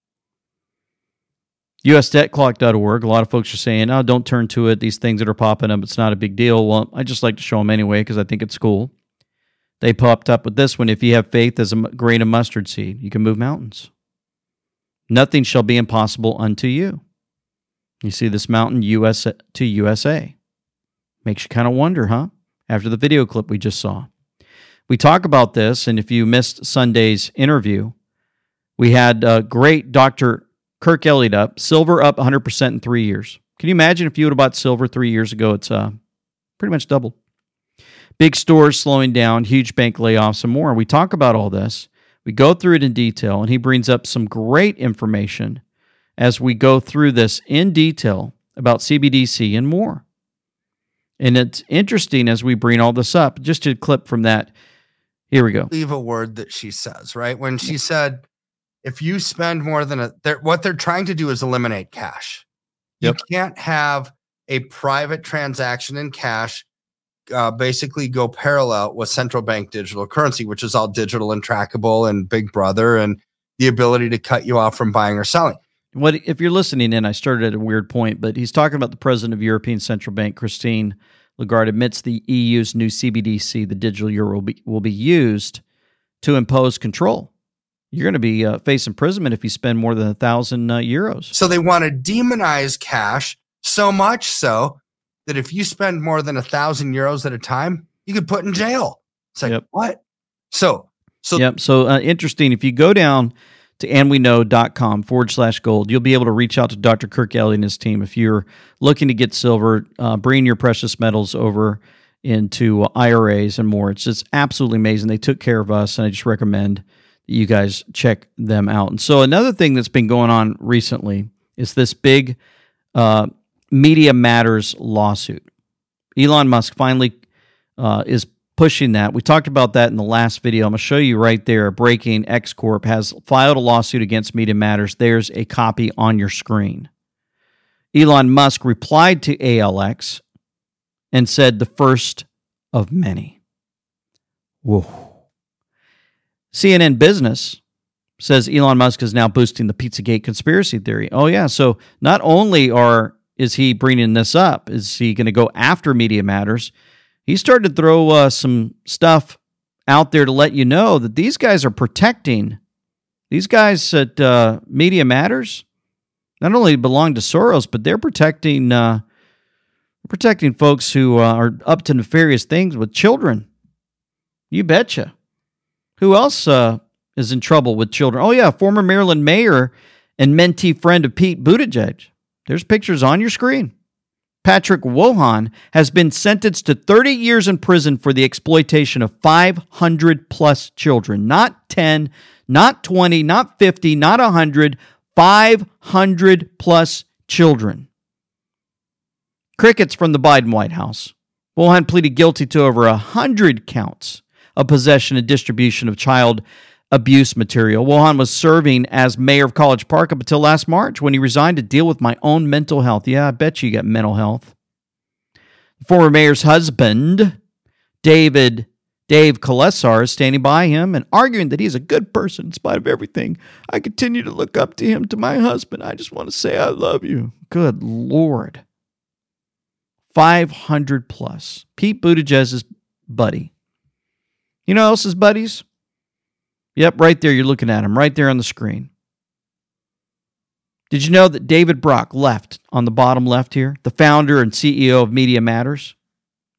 USDebtClock.org. A lot of folks are saying, oh, don't turn to it. These things that are popping up, it's not a big deal. Well, I just like to show them anyway because I think it's cool. They popped up with this one. If you have faith as a grain of mustard seed, you can move mountains. Nothing shall be impossible unto you. You see this mountain, US to USA. Makes you kind of wonder, huh? After the video clip we just saw. We talk about this, and if you missed Sunday's interview, we had great Dr. Kirk Elliott up, silver up 100% in 3 years. Can you imagine if you would have bought silver 3 years ago? It's pretty much doubled. Big stores slowing down, huge bank layoffs, and more. We talk about all this. We go through it in detail, and he brings up some great information as we go through this in detail about CBDC and more. And it's interesting as we bring all this up. Just a clip from that. Here we go. Leave a word that she says, right? When she said, if you spend more than what they're trying to do is eliminate cash. You can't have a private transaction in cash basically go parallel with central bank digital currency, which is all digital and trackable and Big Brother and the ability to cut you off from buying or selling. What if you're listening in? I started at a weird point, but he's talking about the president of European Central Bank, Christine Lagarde, admits the EU's new CBDC, the digital euro, will be used to impose control. You're going to be face imprisonment if you spend more than 1,000 euros. So they want to demonize cash so much so that if you spend more than 1,000 euros at a time, you could put in jail. It's like, what? So interesting. If you go down to andweknow.com/gold, you'll be able to reach out to Dr. Kirk Elliott and his team. If you're looking to get silver, bring your precious metals over into IRAs and more. It's just absolutely amazing. They took care of us, and I just recommend that you guys check them out. And so another thing that's been going on recently is this big Media Matters lawsuit. Elon Musk finally is pushing that. We talked about that in the last video. I'm going to show you right there. Breaking X Corp has filed a lawsuit against Media Matters. There's a copy on your screen. Elon Musk replied to ALX and said the first of many. Whoa. CNN Business says Elon Musk is now boosting the Pizzagate conspiracy theory. Oh, yeah. So not only is he bringing this up, is he going to go after Media Matters? He started to throw some stuff out there to let you know that these guys are protecting. These guys at Media Matters not only belong to Soros, but they're protecting folks who are up to nefarious things with children. You betcha. Who else is in trouble with children? Oh, yeah, former Maryland mayor and mentee friend of Pete Buttigieg. There's pictures on your screen. Patrick Wohan has been sentenced to 30 years in prison for the exploitation of 500 plus children. Not 10, not 20, not 50, not 100, 500 plus children. Crickets from the Biden White House. Wohan pleaded guilty to over 100 counts of possession and distribution of child abuse material. Wohan was serving as mayor of College Park up until last March when he resigned to deal with my own mental health. Yeah, I bet you got mental health. The former mayor's husband, Dave Kolesar, is standing by him and arguing that he's a good person in spite of everything. I continue to look up to him, to my husband. I just want to say I love you. Good Lord. 500 plus. Pete Buttigieg's buddy. You know who else's buddies? Yep, right there. You're looking at him right there on the screen. Did you know that David Brock left on the bottom left here, the founder and CEO of Media Matters?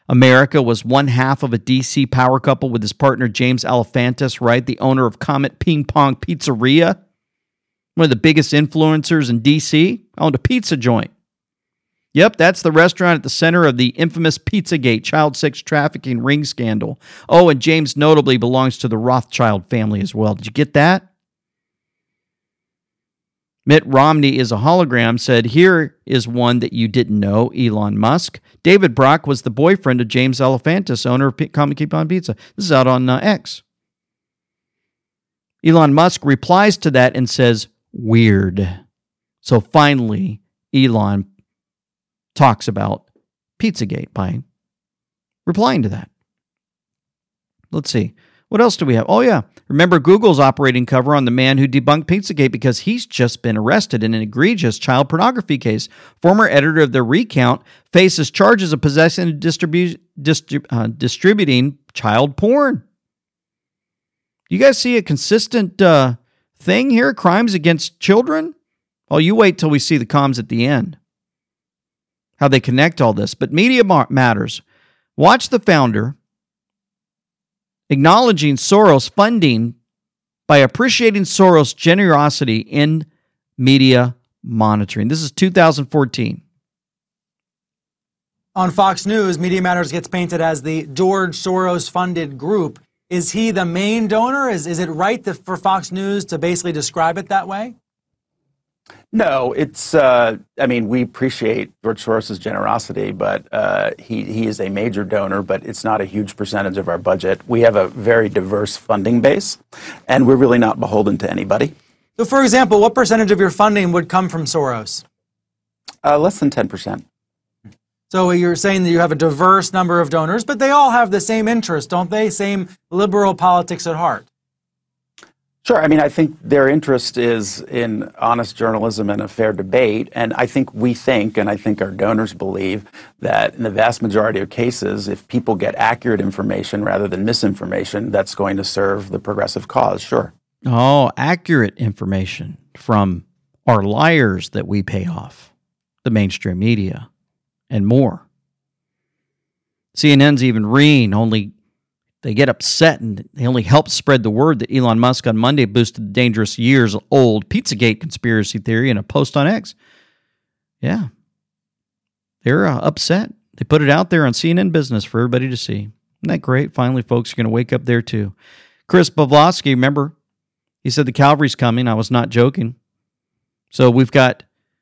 America was one half of a D.C. power couple with his partner James Alefantis, right? The owner of Comet Ping Pong Pizzeria, one of the biggest influencers in D.C., owned a pizza joint. Yep, that's the restaurant at the center of the infamous Pizzagate child sex trafficking ring scandal. Oh, and James notably belongs to the Rothschild family as well. Did you get that? Mitt Romney is a hologram, said, here is one that you didn't know, Elon Musk. David Brock was the boyfriend of James Alefantis, owner of Comet Ping Pong Pizza. This is out on X. Elon Musk replies to that and says, weird. So finally, Elon talks about Pizzagate by replying to that. Let's see. What else do we have? Oh, yeah. Remember Google's operating cover on the man who debunked Pizzagate because he's just been arrested in an egregious child pornography case. Former editor of The Recount faces charges of possessing and distributing child porn. You guys see a consistent thing here? Crimes against children? Oh, you wait till we see the comms at the end. How they connect all this. But Media Matters. Watch the founder acknowledging Soros funding by appreciating Soros' generosity in media monitoring. This is 2014. On Fox News, Media Matters gets painted as the George Soros-funded group. Is he the main donor? Is it right for Fox News to basically describe it that way? No, it's, we appreciate George Soros' generosity, but he is a major donor, but it's not a huge percentage of our budget. We have a very diverse funding base, and we're really not beholden to anybody. So, for example, what percentage of your funding would come from Soros? Less than 10%. So you're saying that you have a diverse number of donors, but they all have the same interest, don't they? Same liberal politics at heart. Sure. I think their interest is in honest journalism and a fair debate. And I think our donors believe that in the vast majority of cases, if people get accurate information rather than misinformation, that's going to serve the progressive cause. Sure. Oh, accurate information from our liars that we pay off, the mainstream media, and more. CNN's even they get upset and they only help spread the word that Elon Musk on Monday boosted the dangerous years-old Pizzagate conspiracy theory in a post on X. Yeah. They're upset. They put it out there on CNN Business for everybody to see. Isn't that great? Finally, folks are going to wake up there too. Chris Pavlovsky, remember, he said the cavalry's coming. I was not joking. So we've got,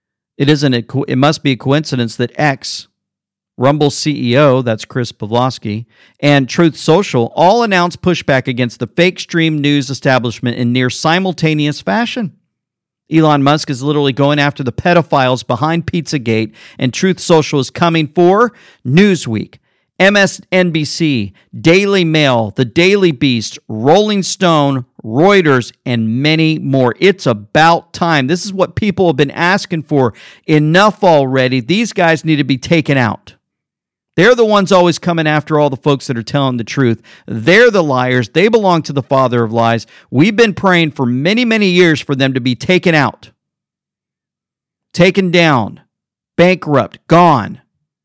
it must be a coincidence that X, Rumble CEO, that's Chris Pavlovsky, and Truth Social all announced pushback against the fake stream news establishment in near simultaneous fashion. Elon Musk is literally going after the pedophiles behind Pizzagate, and Truth Social is coming for Newsweek, MSNBC, Daily Mail, The Daily Beast, Rolling Stone, Reuters, and many more. It's about time. This is what people have been asking for. Enough already. These guys need to be taken out. They're the ones always coming after all the folks that are telling the truth. They're the liars. They belong to the father of lies. We've been praying for many, many years for them to be taken out, taken down, bankrupt, gone.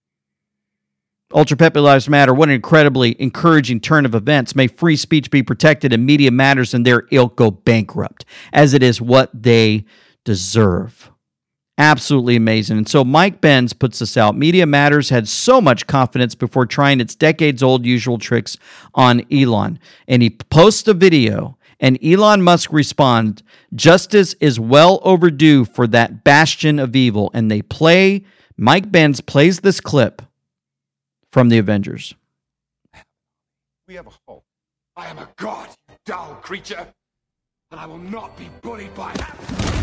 Ultra Pepe Lives Matter. What an incredibly encouraging turn of events. May free speech be protected and Media Matters and their ilk go bankrupt, as it is what they deserve. Absolutely amazing. And so Mike Benz puts this out. Media Matters had so much confidence before trying its decades-old usual tricks on Elon. And he posts a video, and Elon Musk responds, justice is well overdue for that bastion of evil. And Mike Benz plays this clip from the Avengers. We have a hope. I am a god, you dull creature, and I will not be bullied by that.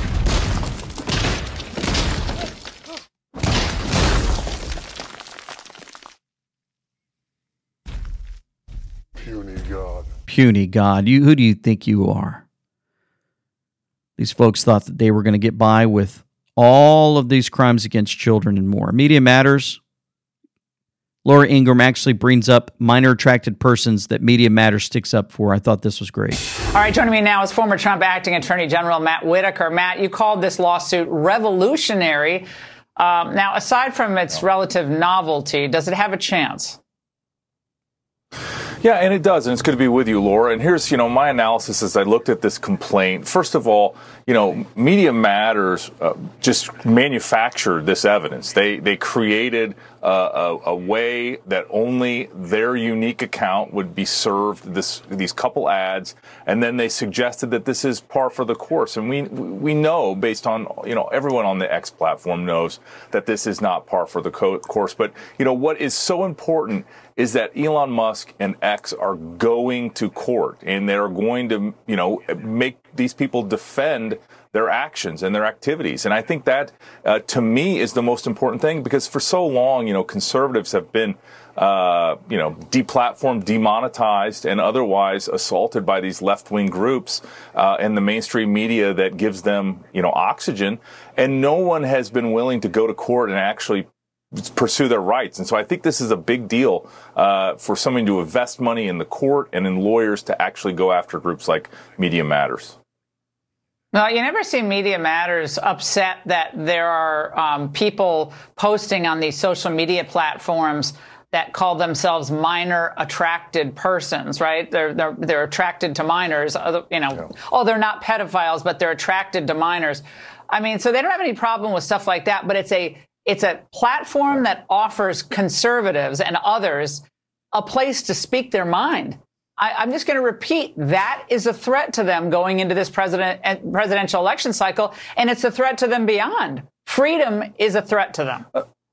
Puny God. Puny God. Who do you think you are? These folks thought that they were going to get by with all of these crimes against children and more. Media Matters. Laura Ingraham actually brings up minor attracted persons that Media Matters sticks up for. I thought this was great. All right, joining me now is former Trump acting Attorney General Matt Whitaker. Matt, you called this lawsuit revolutionary. Now, aside from its relative novelty, does it have a chance? Yeah, and it does, and it's good to be with you, Laura. And here's, my analysis as I looked at this complaint. First of all, Media Matters just manufactured this evidence. They created a way that only their unique account would be served these couple ads, and then they suggested that this is par for the course. And we know, based on everyone on the X platform knows that this is not par for the course. But what is so important is that Elon Musk and X are going to court, and they're going to make these people defend their actions and their activities. And I think that, to me, is the most important thing, because for so long, conservatives have been, deplatformed, demonetized, and otherwise assaulted by these left-wing groups and the mainstream media that gives them, oxygen. And no one has been willing to go to court and actually pursue their rights. And so I think this is a big deal for someone to invest money in the court and in lawyers to actually go after groups like Media Matters. Well, you never see Media Matters upset that there are people posting on these social media platforms that call themselves minor attracted persons, right? They're attracted to minors, Oh, they're not pedophiles, but they're attracted to minors. I mean, so they don't have any problem with stuff like that, but it's a platform that offers conservatives and others a place to speak their mind. I'm just going to repeat, that is a threat to them going into this presidential election cycle, and it's a threat to them beyond. Freedom is a threat to them.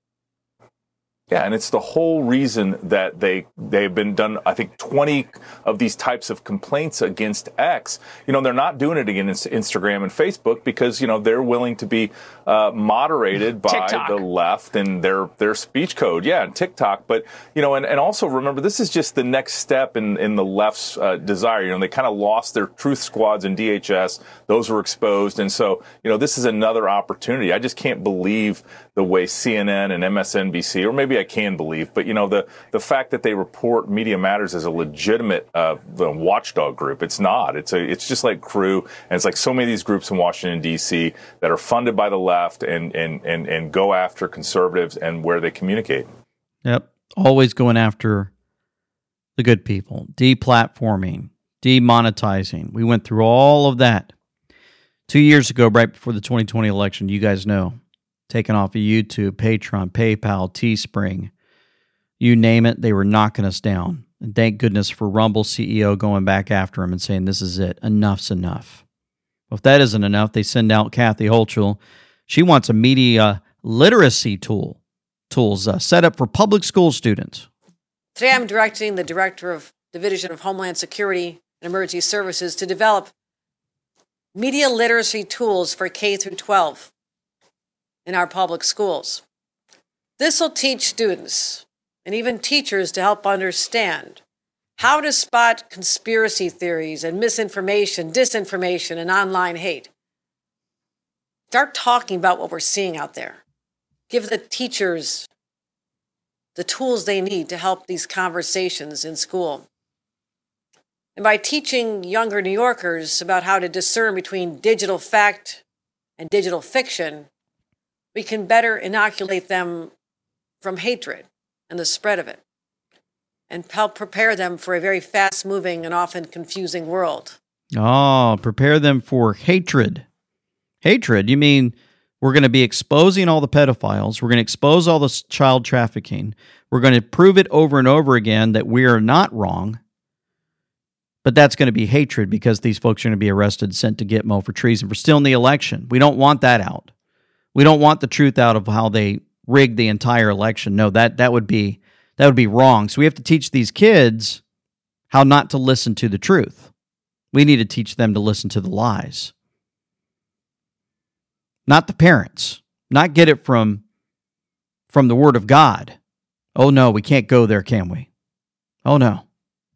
Yeah, and it's the whole reason that they've been done, I think, 20 of these types of complaints against X. They're not doing it against Instagram and Facebook because, they're willing to be moderated by TikTok. The left and their speech code. Yeah, and TikTok. But, and also remember, this is just the next step in the left's desire. They kind of lost their truth squads in DHS. Those were exposed. And so, this is another opportunity. I just can't believe the way CNN and MSNBC, or maybe I can believe, but the fact that they report Media Matters as a legitimate watchdog group, it's not. It's just like Crew, and it's like so many of these groups in Washington D.C. that are funded by the left and go after conservatives and where they communicate. Yep, always going after the good people, deplatforming, demonetizing. We went through all of that 2 years ago, right before the 2020 election. You guys know. Taken off of YouTube, Patreon, PayPal, Teespring, you name it, they were knocking us down. And thank goodness for Rumble CEO going back after him and saying, this is it, enough's enough. Well, if that isn't enough, they send out Kathy Hochul. She wants a media literacy tools set up for public school students. Today I'm directing the Director of Division of Homeland Security and Emergency Services to develop media literacy tools for K through 12. In our public schools. This will teach students and even teachers to help understand how to spot conspiracy theories and misinformation, disinformation, and online hate. Start talking about what we're seeing out there. Give the teachers the tools they need to help these conversations in school. And by teaching younger New Yorkers about how to discern between digital fact and digital fiction, we can better inoculate them from hatred and the spread of it, and help prepare them for a very fast-moving and often confusing world. Oh, prepare them for hatred. Hatred? You mean we're going to be exposing all the pedophiles, we're going to expose all the child trafficking, we're going to prove it over and over again that we are not wrong, but that's going to be hatred because these folks are going to be arrested, sent to Gitmo for treason for stealing the election. We don't want that out. We don't want the truth out of how they rigged the entire election. No, that would be wrong. So we have to teach these kids how not to listen to the truth. We need to teach them to listen to the lies. Not the parents. Not get it from the Word of God. Oh no, we can't go there, can we? Oh no.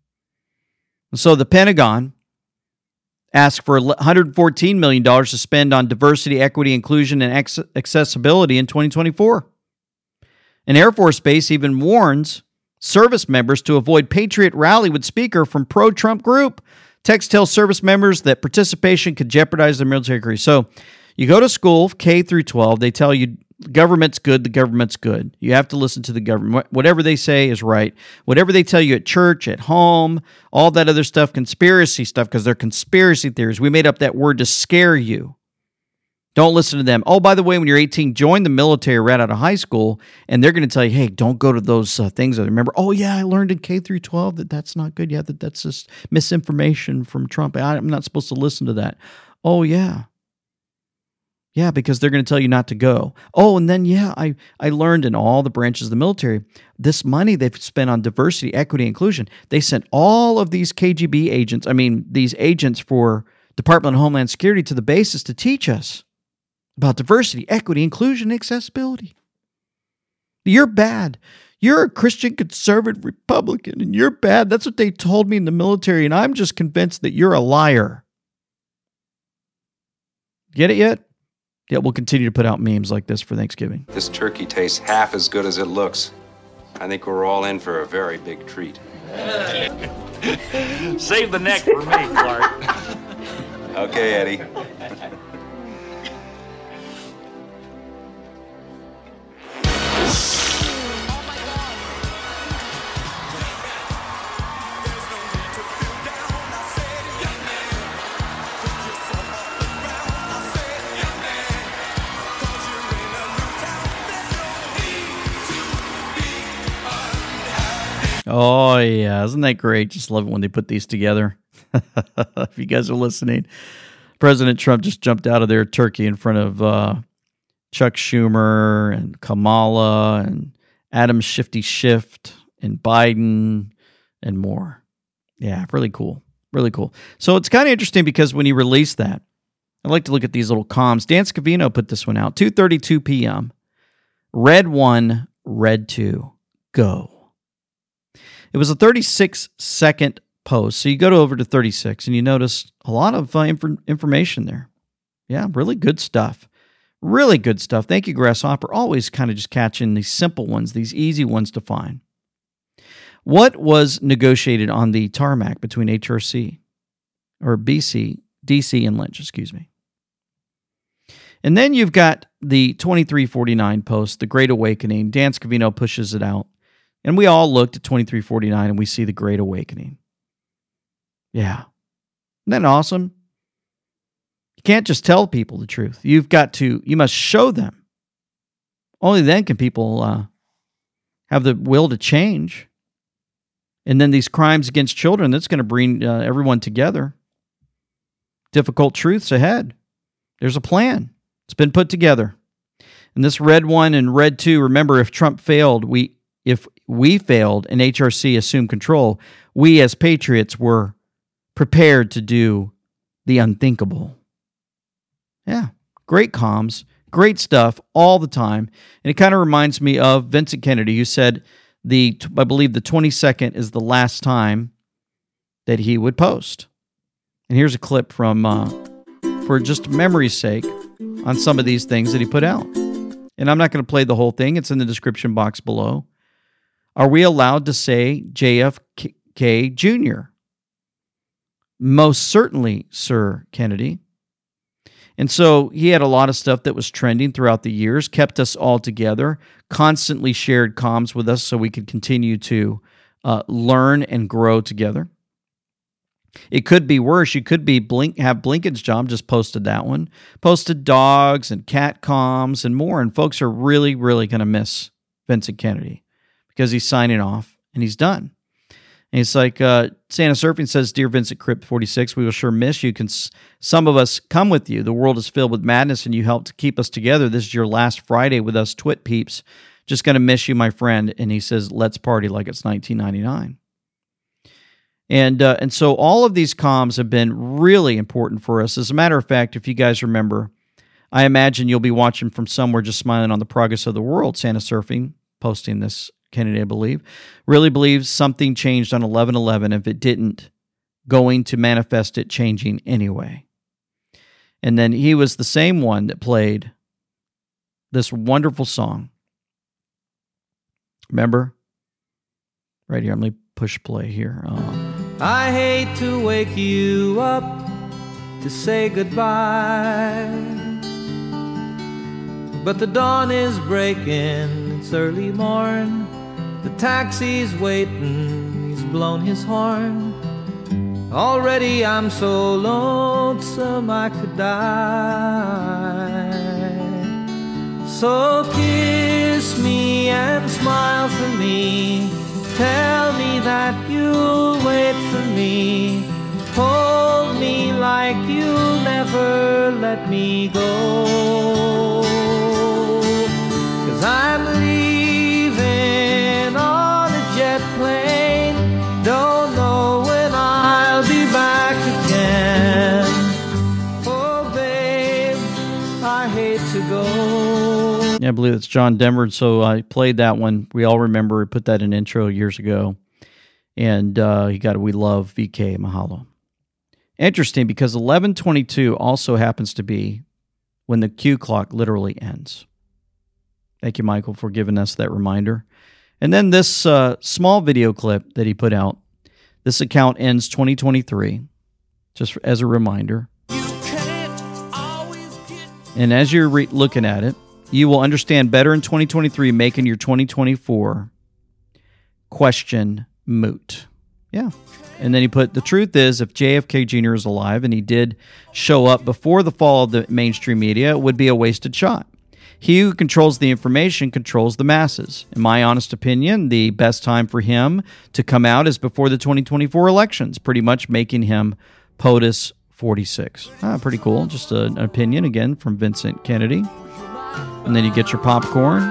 So the Pentagon asked for $114 million to spend on diversity, equity, inclusion, and accessibility in 2024. An Air Force base even warns service members to avoid Patriot rally with speaker from pro-Trump group. Text tells service members that participation could jeopardize their military career. So you go to school, K through 12, they tell you government's good. The government's good. You have to listen to the government. Whatever they say is right. Whatever they tell you at church, at home, all that other stuff, conspiracy stuff, because they're conspiracy theories. We made up that word to scare you. Don't listen to them. Oh, by the way, when you're 18, join the military right out of high school, and they're going to tell you, hey, don't go to those things. I remember, oh, yeah, I learned in K through 12 that that's not good. Yeah, that's just misinformation from Trump. I'm not supposed to listen to that. Oh, yeah. Yeah, because they're going to tell you not to go. Oh, and then, yeah, I learned in all the branches of the military, this money they've spent on diversity, equity, inclusion, they sent all of these KGB agents, these agents for Department of Homeland Security to the bases to teach us about diversity, equity, inclusion, and accessibility. You're bad. You're a Christian conservative Republican, and you're bad. That's what they told me in the military, and I'm just convinced that you're a liar. Get it yet? Yeah, we'll continue to put out memes like this for Thanksgiving. This turkey tastes half as good as it looks. I think we're all in for a very big treat. Save the neck for me, Clark. Okay, Eddie. Oh, yeah. Isn't that great? Just love it when they put these together. If you guys are listening, President Trump just jumped out of their turkey in front of Chuck Schumer and Kamala and Adam Shifty Schiff and Biden and more. Yeah, really cool. Really cool. So it's kind of interesting because when he released that, I like to look at these little comms. Dan Scavino put this one out, 2:32 p.m. Red 1, Red 2, go. It was a 36-second post. So you go over to 36 and you notice a lot of information there. Yeah, really good stuff. Really good stuff. Thank you, Grasshopper. Always kind of just catching these simple ones, these easy ones to find. What was negotiated on the tarmac between HRC or DC and Lynch, excuse me. And then you've got the 2349 post, The Great Awakening. Dan Scavino pushes it out. And we all looked at 2349 and we see the Great Awakening. Yeah. Isn't that awesome? You can't just tell people the truth. You must show them. Only then can people have the will to change. And then these crimes against children, that's going to bring everyone together. Difficult truths ahead. There's a plan. It's been put together. And this Red 1 and Red 2, remember, if Trump failed, if we failed and HRC assumed control, we as patriots were prepared to do the unthinkable. Yeah, great comms, great stuff all the time. And it kind of reminds me of Vincent Kennedy, who said I believe the 22nd is the last time that he would post. And here's a clip from, for just memory's sake, on some of these things that he put out. And I'm not going to play the whole thing. It's in the description box below. Are we allowed to say JFK Jr.? Most certainly, Sir Kennedy. And so he had a lot of stuff that was trending throughout the years, kept us all together, constantly shared comms with us so we could continue to learn and grow together. It could be worse. You could have Blinken's job, just posted that one, posted dogs and cat comms and more. And folks are really, really going to miss Vincent Kennedy because he's signing off and he's done. And it's like Santa Surfing says, Dear Vincent Crypt 46, we will sure miss you. Can some of us come with you? The world is filled with madness and you helped to keep us together. This is your last Friday with us twit peeps. Just going to miss you, my friend. And he says, let's party like it's 1999. And so all of these comms have been really important for us. As a matter of fact, if you guys remember, I imagine you'll be watching from somewhere just smiling on the progress of the world. Santa Surfing posting this, Kennedy, I believe, really believes something changed on 11/11. If it didn't, going to manifest it changing anyway. And then he was the same one that played this wonderful song. Remember? Right here. I'm going to push play here. I hate to wake you up to say goodbye, but the dawn is breaking, it's early morn. The taxi's waiting, he's blown his horn. Already I'm so lonesome I could die. So kiss me and smile for me. Tell me that you'll wait for me. Hold me like you'll never let me go. 'Cause I'm leaving on a jet plane. Don't know when I'll be back again. Oh, babe, I hate to go. Yeah, I believe it's John Denver. And so I played that one. We all remember. We put that in intro years ago. And he got a We Love VK Mahalo. Interesting, because 11:22 also happens to be when the Q clock literally ends. Thank you, Michael, for giving us that reminder. And then this small video clip that he put out. This account ends 2023, just as a reminder. And as you're looking at it, you will understand better in 2023, making your 2024 question moot. Yeah. And then he put, the truth is, if JFK Jr. is alive, and he did show up before the fall of the mainstream media, it would be a wasted shot. He who controls the information controls the masses. In my honest opinion, the best time for him to come out is before the 2024 elections, pretty much making him POTUS 46. Pretty cool. Just an opinion, again, from Vincent Kennedy. And then you get your popcorn.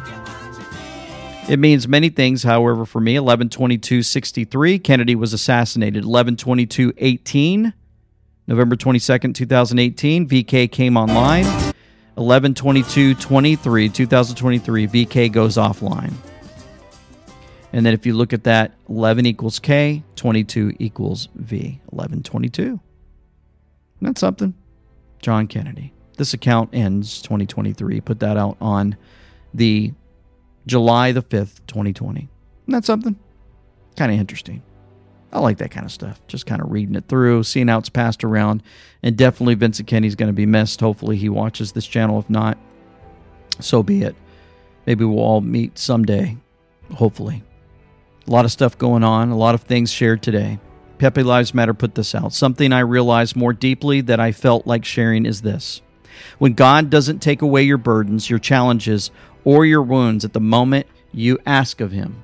It means many things, however, for me. 11/22/63, Kennedy was assassinated. 11/22/18, November 22nd, 2018, VK came online. 11/22/23, 2023, VK goes offline. And then if you look at that, 11 equals K, 22 equals V. 11/22. That's something. John Kennedy. This account ends 2023. Put that out on the July the 5th, 2020. Isn't that something? Kind of interesting. I like that kind of stuff. Just kind of reading it through, seeing how it's passed around. And definitely Vincent Kenney's going to be missed. Hopefully he watches this channel. If not, so be it. Maybe we'll all meet someday. Hopefully. A lot of stuff going on. A lot of things shared today. Pepe Lives Matter put this out. Something I realized more deeply that I felt like sharing is this. When God doesn't take away your burdens, your challenges, or your wounds at the moment you ask of him.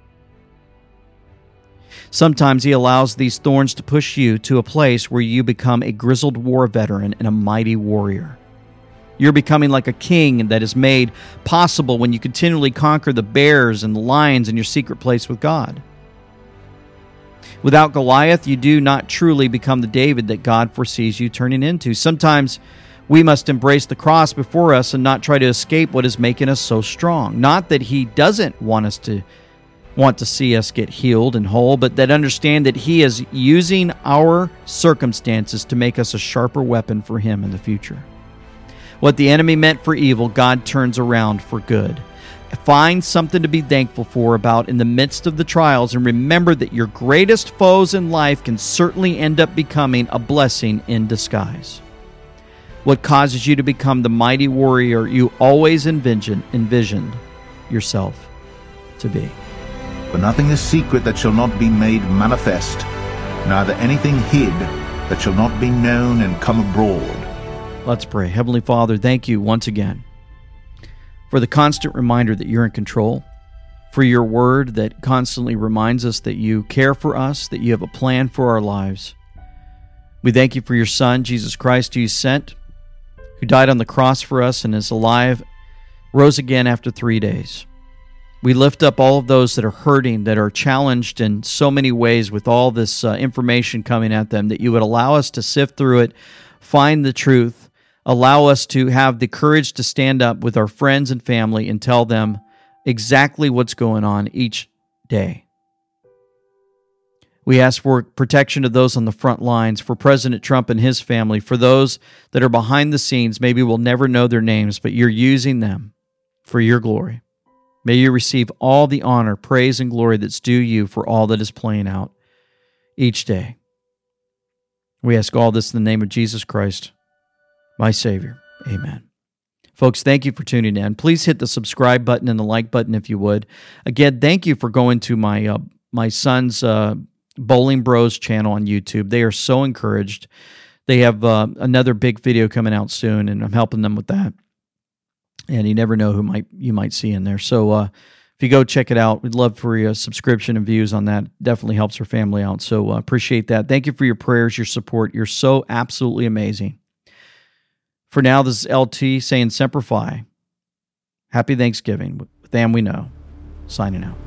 Sometimes he allows these thorns to push you to a place where you become a grizzled war veteran and a mighty warrior. You're becoming like a king that is made possible when you continually conquer the bears and the lions in your secret place with God. Without Goliath, you do not truly become the David that God foresees you turning into. Sometimes we must embrace the cross before us and not try to escape what is making us so strong. Not that he doesn't want to see us get healed and whole, but that understand that he is using our circumstances to make us a sharper weapon for him in the future. What the enemy meant for evil, God turns around for good. Find something to be thankful for about in the midst of the trials, and remember that your greatest foes in life can certainly end up becoming a blessing in disguise. What causes you to become the mighty warrior you always envisioned yourself to be. For nothing is secret that shall not be made manifest, neither anything hid that shall not be known and come abroad. Let's pray. Heavenly Father, thank you once again for the constant reminder that you're in control, for your word that constantly reminds us that you care for us, that you have a plan for our lives. We thank you for your Son, Jesus Christ, who you sent, who died on the cross for us and is alive, rose again after 3 days. We lift up all of those that are hurting, that are challenged in so many ways with all this information coming at them, that you would allow us to sift through it, find the truth, allow us to have the courage to stand up with our friends and family and tell them exactly what's going on each day. We ask for protection of those on the front lines, for President Trump and his family, for those that are behind the scenes. Maybe we'll never know their names, but you're using them for your glory. May you receive all the honor, praise, and glory that's due you for all that is playing out each day. We ask all this in the name of Jesus Christ, my Savior. Amen. Folks, thank you for tuning in. Please hit the subscribe button and the like button if you would. Again, thank you for going to my son's Bowling Bros channel on YouTube. They are so encouraged. They have another big video coming out soon, and I'm helping them with that. And you never know who you might see in there. So if you go check it out, we'd love for your subscription and views on that. Definitely helps our family out. So appreciate that. Thank you for your prayers, your support. You're so absolutely amazing. For now, this is LT saying Semper Fi. Happy Thanksgiving. With Am We Know. Signing out.